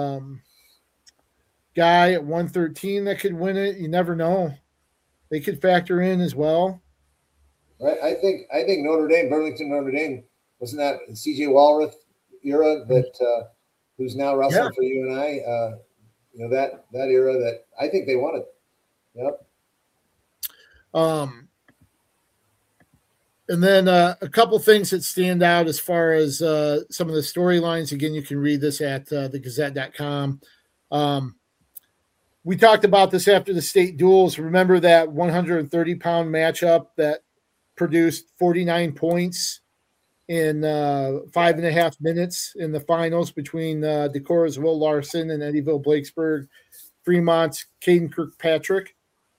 at 113 that could win it. You never know. They could factor in as well. Right. I think Burlington Notre Dame, wasn't that CJ Walrath era that who's now wrestling for you and I? That era that I think they won it. Yep. And then a couple things that stand out as far as some of the storylines. Again, you can read this at thegazette.com. We talked about this after the state duels. Remember that 130-pound matchup that produced 49 points in 5.5 minutes in the finals between Decorah's Will Larson and Eddyville Blakesburg, Fremont's Caden Kirkpatrick.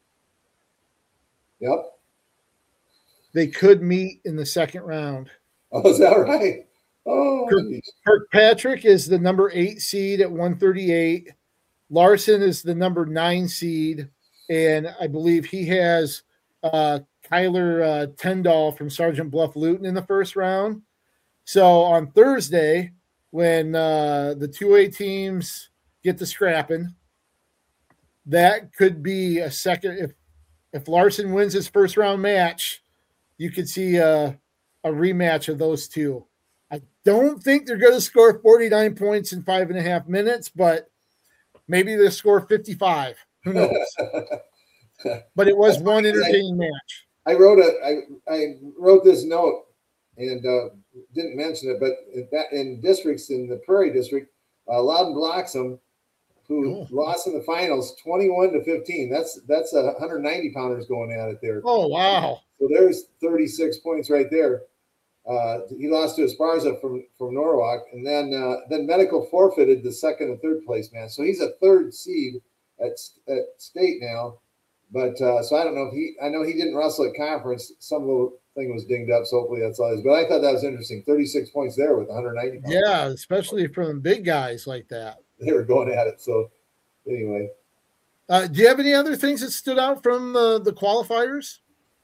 Yep. They could meet in the second round. Oh, is that right? Oh, Kirkpatrick is the number 8 seed at 138. Larson is the number 9 seed, and I believe he has Kyler Tyndall from Sergeant Bluff Luton in the first round. So on Thursday, when the 2A teams get the scrapping. That could be a second. If Larson wins his first round match, you could see a rematch of those two. I don't think they're going to score 49 points in 5.5 minutes, but maybe they'll score 55. Who knows? But it was one entertaining match. I wrote this note and didn't mention it, but in districts in the Prairie District, Loudon Bloxham, who lost in the finals 21-15. That's 190 pounders going at it there. Oh wow! So there's 36 points right there. He lost to Esparza from Norwalk, and then Medical forfeited the second and third place match. So he's a third seed at state now. But so I don't know if I know he didn't wrestle at conference. Some little thing was dinged up, so hopefully that's all it is. But I thought that was interesting. 36 points there with 190 pounds. Yeah, especially from big guys like that. They were going at it. So anyway. Do you have any other things that stood out from the qualifiers?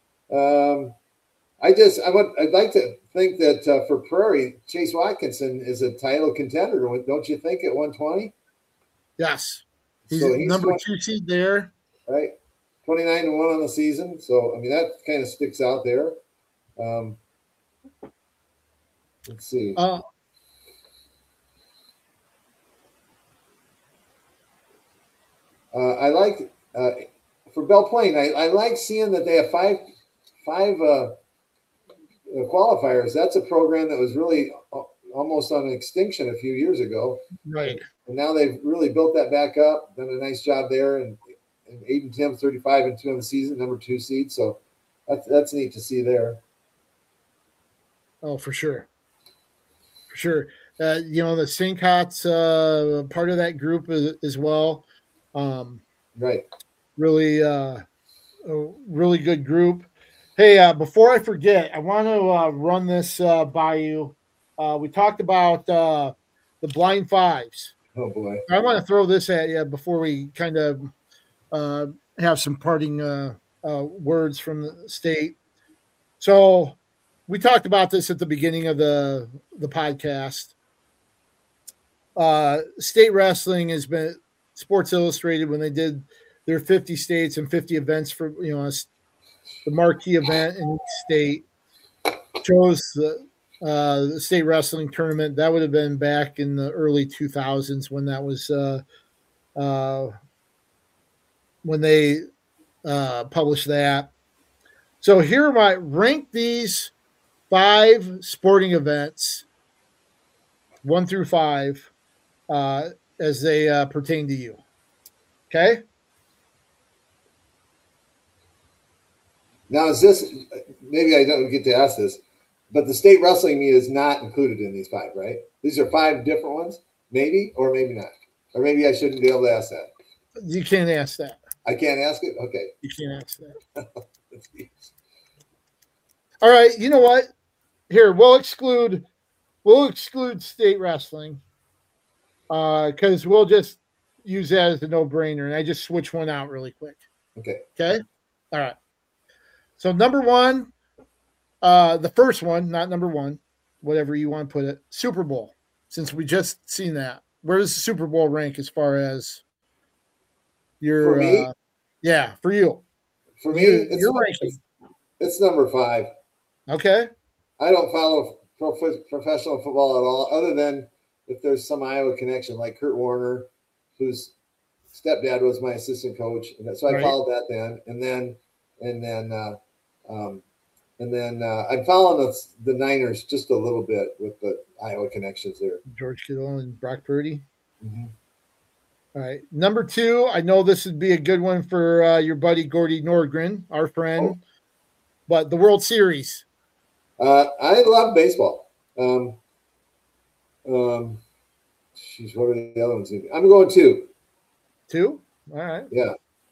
I'd like to think that for Prairie, Chase Watkinson is a title contender. Don't you think at 120? Yes. He's number 2 seed there. Right. 29-1 on the season. So, I mean, that kind of sticks out there. Let's see. I like for Belle Plaine. I like seeing that they have five qualifiers. That's a program that was really almost on extinction a few years ago. Right. And now they've really built that back up. Done a nice job there. And Aiden Tim 35-2 on the season, number 2 seed. So that's neat to see there. Oh, for sure. For sure. The Sincott's part of that group as well. Right. Really, a really good group. Hey, before I forget, I want to run this by you. We talked about the blind fives. Oh boy! I want to throw this at you before we kind of have some parting words from the state. So we talked about this at the beginning of the podcast. State wrestling has been Sports Illustrated when they did their 50 states and 50 events for the marquee event in each state chose the state wrestling tournament. That would have been back in the early 2000s when that was when they published that. So here I rank these 5 sporting events 1 through 5 as they pertain to you. Okay. Now, is this, maybe I don't get to ask this, but the state wrestling meet is not included in these 5, right? These are 5 different ones, maybe, or maybe not. Or maybe I shouldn't be able to ask that. You can't ask that. I can't ask it? Okay. You can't ask that. All right. You know what? Here, we'll exclude state wrestling because we'll just use that as a no-brainer, and I just switch one out really quick. Okay. Okay? All right. So number 1, the first one, not number 1, whatever you want to put it, Super Bowl, since we just seen that. Where does the Super Bowl rank as far as your for me? For you? For me, it's number 5. Okay. I don't follow professional football at all, other than if there's some Iowa connection, like Kurt Warner, whose stepdad was my assistant coach, and so I followed that then, and then I'm following the Niners just a little bit with the Iowa connections there. George Kittle and Brock Purdy. Mm-hmm. All right. Number 2, I know this would be a good one for your buddy Gordy Nordgren, our friend, but the World Series. I love baseball. What are the other ones? I'm going 2. 2? All right. Yeah.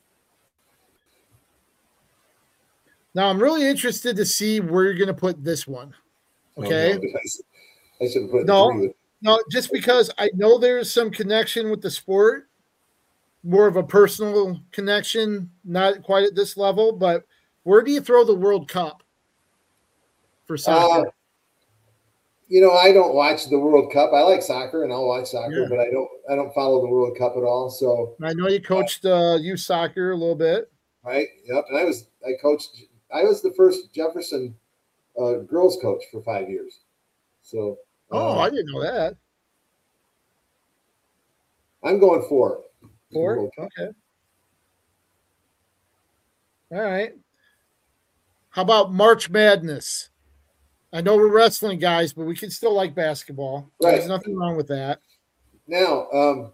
Now, I'm really interested to see where you're going to put this one. Okay. Oh, no. I should have put it No, just because I know there's some connection with the sport, more of a personal connection, not quite at this level, but where do you throw the World Cup for soccer? I don't watch the World Cup. I like soccer, and I'll watch soccer, but I don't follow the World Cup at all. So I know you coached youth soccer a little bit, right? Yep, and I was the first Jefferson girls coach for 5 years. So I didn't know that. I'm going 4. 4? Okay. All right. How about March Madness? I know we're wrestling guys, but we can still like basketball. Right. There's nothing wrong with that. Now,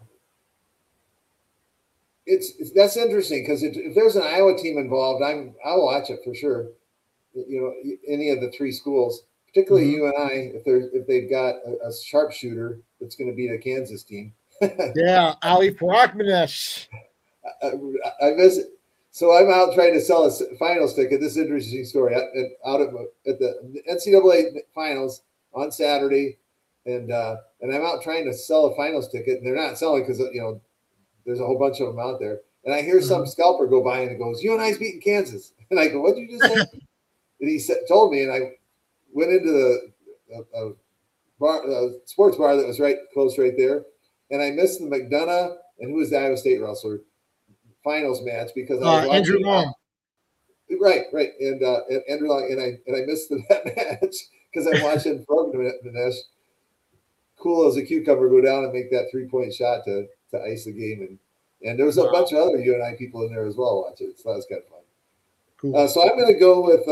that's interesting because if there's an Iowa team involved, I'll watch it for sure. Any of the 3 schools, particularly UNI, if they've got a sharpshooter that's going to beat a Kansas team. Yeah, Ali Prokmanesh. I miss it. So I'm out trying to sell a finals ticket. This is an interesting story. At the NCAA finals on Saturday, and I'm out trying to sell a finals ticket, and they're not selling because there's a whole bunch of them out there. And I hear some scalper go by and it goes, UNI's beating Kansas. And I go, what did you just say? And he told me, and I went into the sports bar that was close right there, and I missed the McDonough and who was the Iowa State wrestler finals match because I was Andrew Long. Right, and Andrew Long, and I missed that match because I'm watching Prokmanesh, cool as a cucumber, go down and make that 3-point shot to ice the game, and there was a bunch of other UNI people in there as well watching it, so that was kind of fun. Cool. So I'm going to go with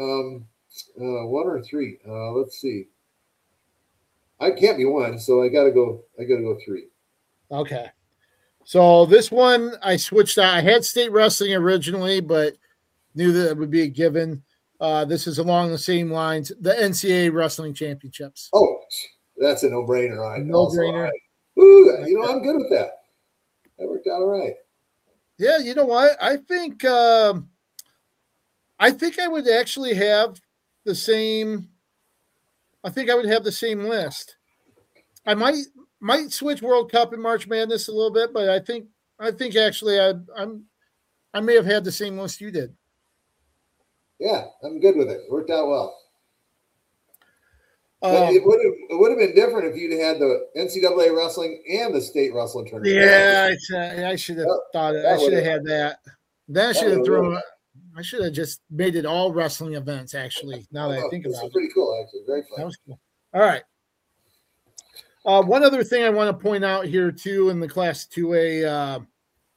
1 or 3. Let's see. I can't be 1, so I got to go 3. Okay. So this one I switched out. I had state wrestling originally, but knew that it would be a given. This is along the same lines. The NCAA Wrestling Championships. Oh, that's a no-brainer. No-brainer. Ooh, I'm good with that. That worked out all right. Yeah, you know what? I think I would actually have the same. I think I would have the same list. I might switch World Cup and March Madness a little bit, but I think actually I may have had the same list you did. Yeah, I'm good with it. It worked out well. But it would have been different if you'd had the NCAA wrestling and the state wrestling tournament. Yeah, I should have thought it. I should have had that. Then I should have thrown. I should have just made it all wrestling events. Actually, now that I think about it, pretty cool. Actually, very fun. That was cool. All right. One other thing I want to point out here too in the Class 2A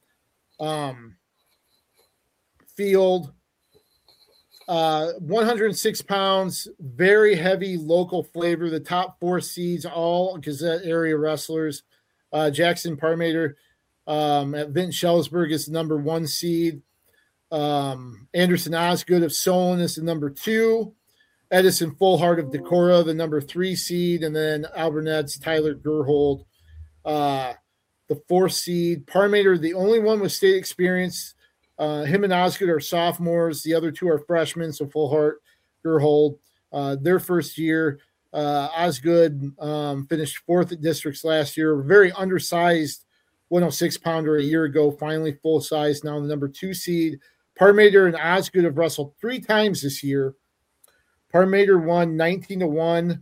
field, 106 pounds, very heavy local flavor. The top 4 seeds, all Gazette area wrestlers. Jackson Parmater at Vinton Schellsburg is the number 1 seed. Anderson Osgood of Solon is the number 2. Edison Fullhart of Decorah, the number 3 seed, and then Alburnette's Tyler Gerhold, the 4th seed. Parmater, the only one with state experience. Him and Osgood are sophomores. The other 2 are freshmen, so Fullhart, Gerhold, their first year. Osgood finished 4th at districts last year. Very undersized 106-pounder a year ago, finally full size, now the number 2 seed. Parmater and Osgood have wrestled 3 times this year. Parmater won 19-1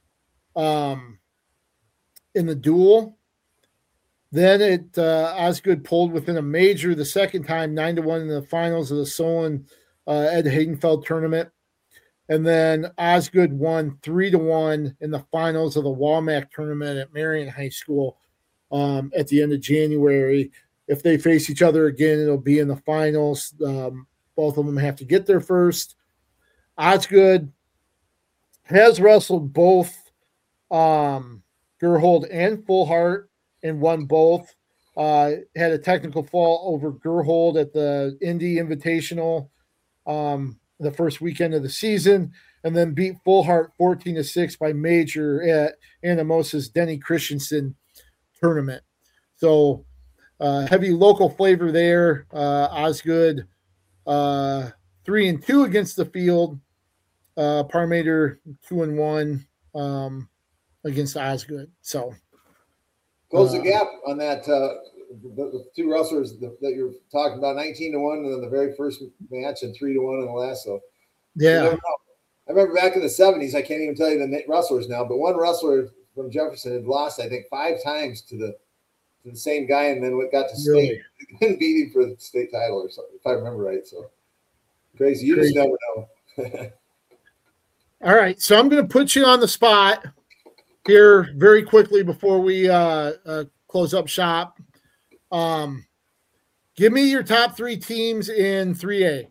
in the duel. Then Osgood pulled within a major the second time, 9-1 in the finals of the Solon Ed Haydenfeld tournament. And then Osgood won 3-1 in the finals of the Walmack tournament at Marion High School at the end of January. If they face each other again, it'll be in the finals. Both of them have to get there first. Osgood has wrestled both Gerhold and Fullhart and won both. Had a technical fall over Gerhold at the Indy Invitational the first weekend of the season, and then beat Fullhart 14-6 by major at Anamosa's Denny Christensen tournament. So heavy local flavor there. Osgood 3-2 against the field. Parmater 2-1 against Osgood. So close the gap on that. The 2 wrestlers that you're talking about, 19-1 in the very first match and 3-1 in the last. So yeah, I remember back in the 70s, I can't even tell you the wrestlers now, but one wrestler from Jefferson had lost, I think, 5 times to the same guy, and then got to state and beat him for the state title or something, if I remember right. So crazy. You just never know. All right. So I'm going to put you on the spot here very quickly before we close up shop. Give me your top 3 teams in 3A.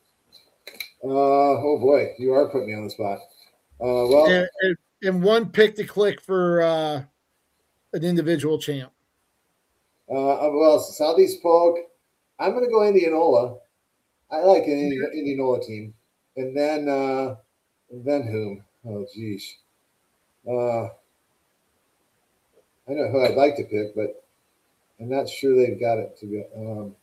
Oh boy, you are putting me on the spot. Well, and one pick to click for an individual champ. Well, Southeast Polk. I'm going to go Indianola. I like an Indianola team, and then whom? Oh, geez. I know who I'd like to pick, but I'm not sure they've got it to go.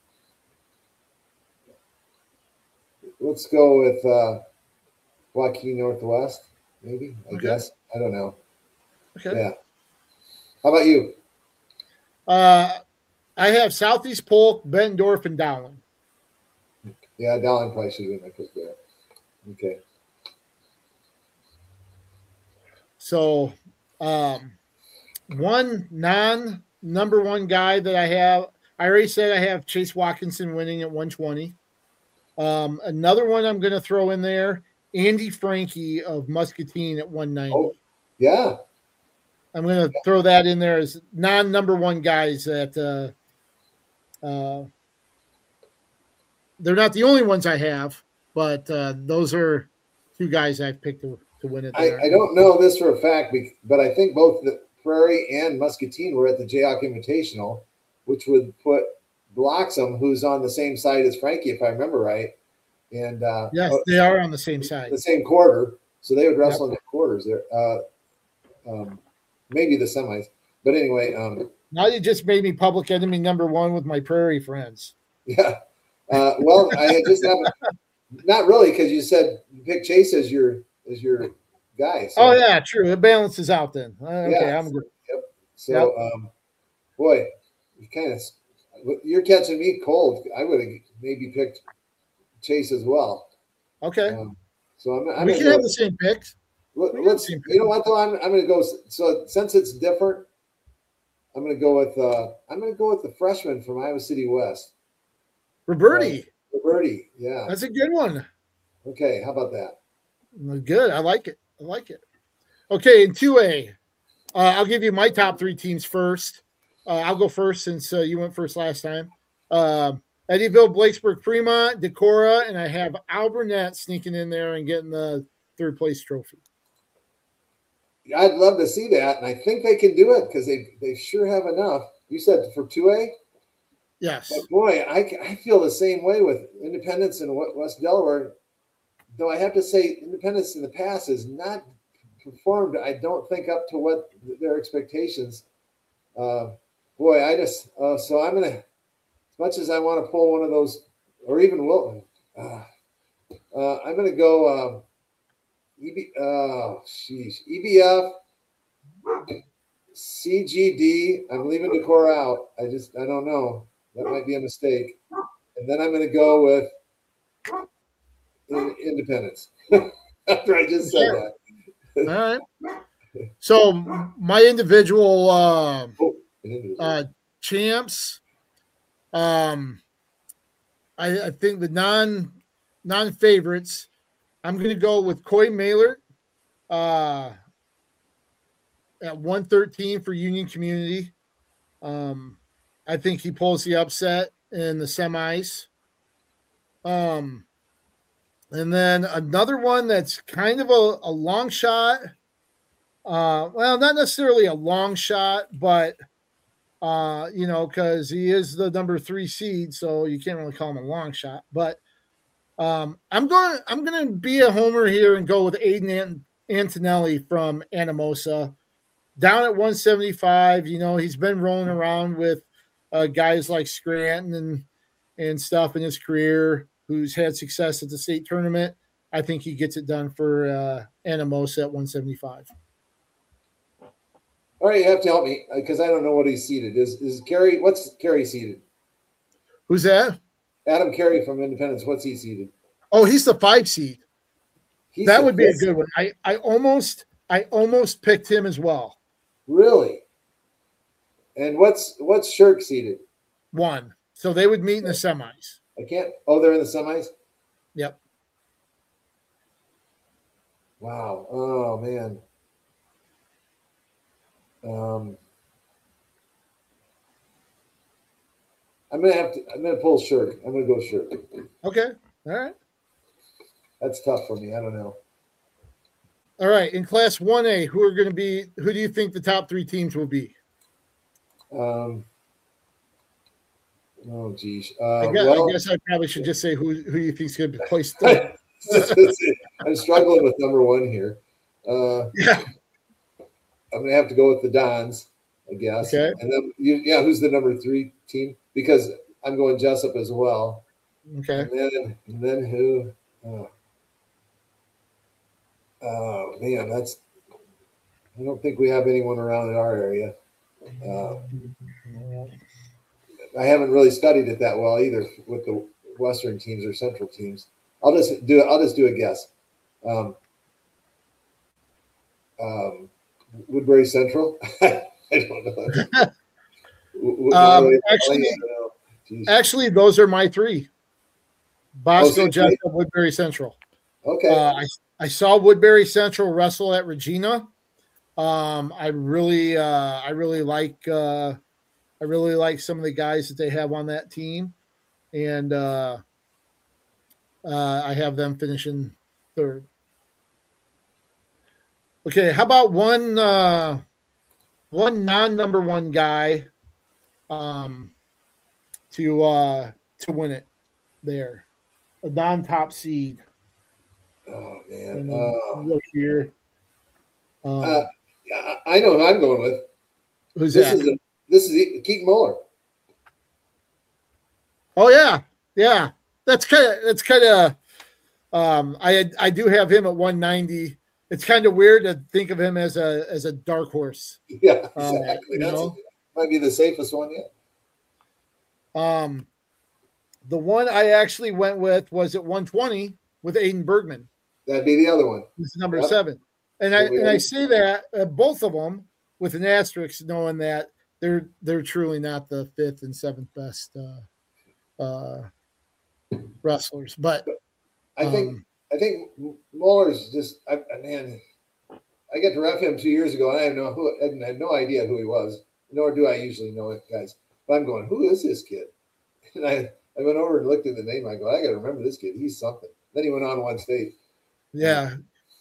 Let's go with Joaquin Northwest, maybe, I guess. I don't know. Okay. Yeah. How about you? I have Southeast Polk, Bettendorf, and Dowling. Yeah, Dowling probably should have been my pick there. Okay. So, one non-number 1 guy that I already said I have Chase Watkinson winning at 120. Another one I'm going to throw in there, Andy Frankie of Muscatine at 190. Oh, yeah. I'm going to throw that in there as non-number 1 guys that they're not the only ones I have, but those are 2 guys I've picked to win it. I don't know this for a fact, but I think both the Prairie and Muscatine were at the Jayhawk Invitational, which would put Bloxham, who's on the same side as Frankie, if I remember right. And yes, they are on the same side. The same quarter. So they would wrestle in the quarters there. Maybe the semis. But anyway. Now you just made me public enemy number 1 with my Prairie friends. Yeah. Well, I just haven't. Not really, because you said you picked Chase as your guy. So. Oh yeah, true. It balances out then. Okay, yeah, I'm good. Yep. So, boy, you're catching me cold. I would have maybe picked Chase as well. Okay. So we can have the same picks. Let's. You know what though? I'm going to go. So since it's different, I'm going to go with the freshman from Iowa City West. Roberti. Roberti, yeah. That's a good one. Okay, how about that? Good. I like it. Okay, in 2A, I'll give you my top 3 teams first. I'll go first since you went first last time. Eddyville, Blakesburg, Fremont, Decorah, and I have Alburnett sneaking in there and getting the 3rd place trophy. I'd love to see that, and I think they can do it because they sure have enough. You said for 2A? Yes. But boy, I feel the same way with Independence and West Delaware. Though I have to say, Independence in the past has not performed, I don't think, up to what their expectations. Boy, I just so I'm gonna, as much as I want to pull one of those, or even Wilton, I'm gonna go EBF, CGD. I'm leaving Decorah out. I don't know. That might be a mistake. And then I'm going to go with Independence. After I just said that. All right. So my individual champs, I think the non-favorites, I'm going to go with Coy Mailer at 113 for Union Community. I think he pulls the upset in the semis. And then another one that's kind of a long shot. Well, not necessarily a long shot, but because he is the number 3 seed, so you can't really call him a long shot. But I'm gonna be a homer here and go with Aiden Antonelli from Anamosa, down at 175. He's been rolling around with guys like Scranton and stuff in his career, who's had success at the state tournament. I think he gets it done for Anamosa at 175. All right, you have to help me because I don't know what he's seeded. Is Kerry? What's Kerry seeded? Who's that? Adam Carey from Independence. What's he seeded? Oh, he's the 5 seed. That would be a good one. I almost picked him as well. Really? And what's Shirk seeded? 1. So they would meet in the semis. I can't. Oh, they're in the semis? Yep. Wow. Oh man. I'm gonna pull Shirk. I'm gonna go Shirk. Okay. All right. That's tough for me. I don't know. All right. In Class 1A, who do you think the top 3 teams will be? Oh geez. I guess I probably should just say who you think is going to be placed. I'm struggling with number 1 here. Yeah. I'm going to have to go with the Dons, I guess. Okay. And then who's the number 3 team? Because I'm going Jessup as well. Okay. And then who? Oh man, I don't think we have anyone around in our area. I haven't really studied it that well either with the Western teams or Central teams. I'll just do a guess. Woodbury Central. I don't know. Actually, those are my 3. Bosco, Jessup, Woodbury Central. Okay. I saw Woodbury Central wrestle at Regina. I really like some of the guys that they have on that team, and I have them finishing 3rd. Okay, how about one non-number 1 guy to win it there, a non-top seed. Oh man! Look here. I know who I'm going with. Who's that? This is Keith Muller. Oh yeah. That's kind of. I do have him at 190. It's kind of weird to think of him as a dark horse. Yeah, exactly. Might be the safest one yet. The one I actually went with was at 120 with Aiden Bergman. That'd be the other one. This is number 7. And I say that both of them with an asterisk, knowing that they're truly not the 5th and 7th best wrestlers. But I think Muller's just man. I got to ref him 2 years ago, and I had no idea who he was, nor do I usually know it, guys. But I'm going, who is this kid? And I went over and looked at the name. I go, I got to remember this kid. He's something. Then he went on one state. Yeah.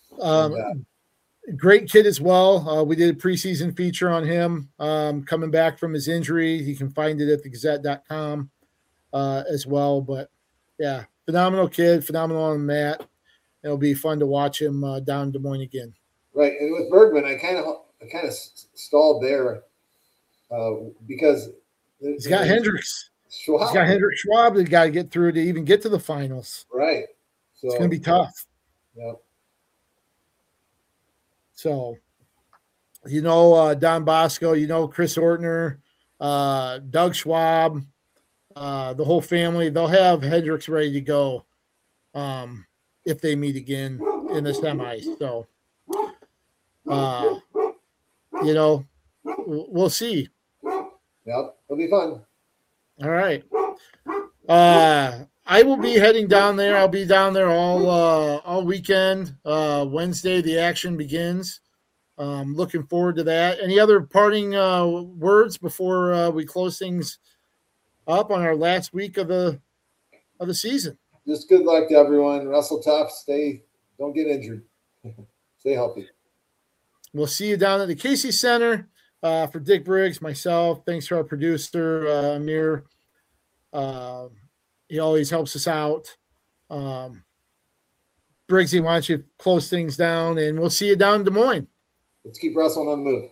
Great kid as well. We did a preseason feature on him coming back from his injury. You can find it at thegazette.com as well. But yeah, phenomenal kid, phenomenal on the mat. It'll be fun to watch him down in Des Moines again. Right, and with Bergman, I kind of stalled there because he's got Hendricks. Schwab. He's got Hendrik Schwab that got to get through to even get to the finals. Right, so it's going to be tough. Yeah. So, Don Bosco, Chris Ortner, Doug Schwab, the whole family, they'll have Hendricks ready to go if they meet again in the semis. So, we'll see. Yep, it'll be fun. All right. I will be heading down there. I'll be down there all weekend. Wednesday, the action begins. Looking forward to that. Any other parting words before we close things up on our last week of the season? Just good luck to everyone. Wrestle tough. Don't get injured. Stay healthy. We'll see you down at the Casey Center. For Dick Briggs, myself, thanks to our producer, Amir. He always helps us out. Briggsy, why don't you close things down, and we'll see you down in Des Moines. Let's keep wrestling on the move.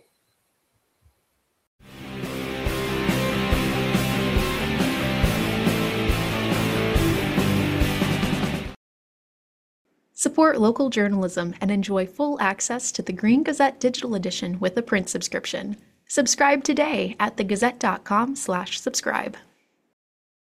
Support local journalism and enjoy full access to the Green Gazette Digital Edition with a print subscription. Subscribe today at thegazette.com/subscribe.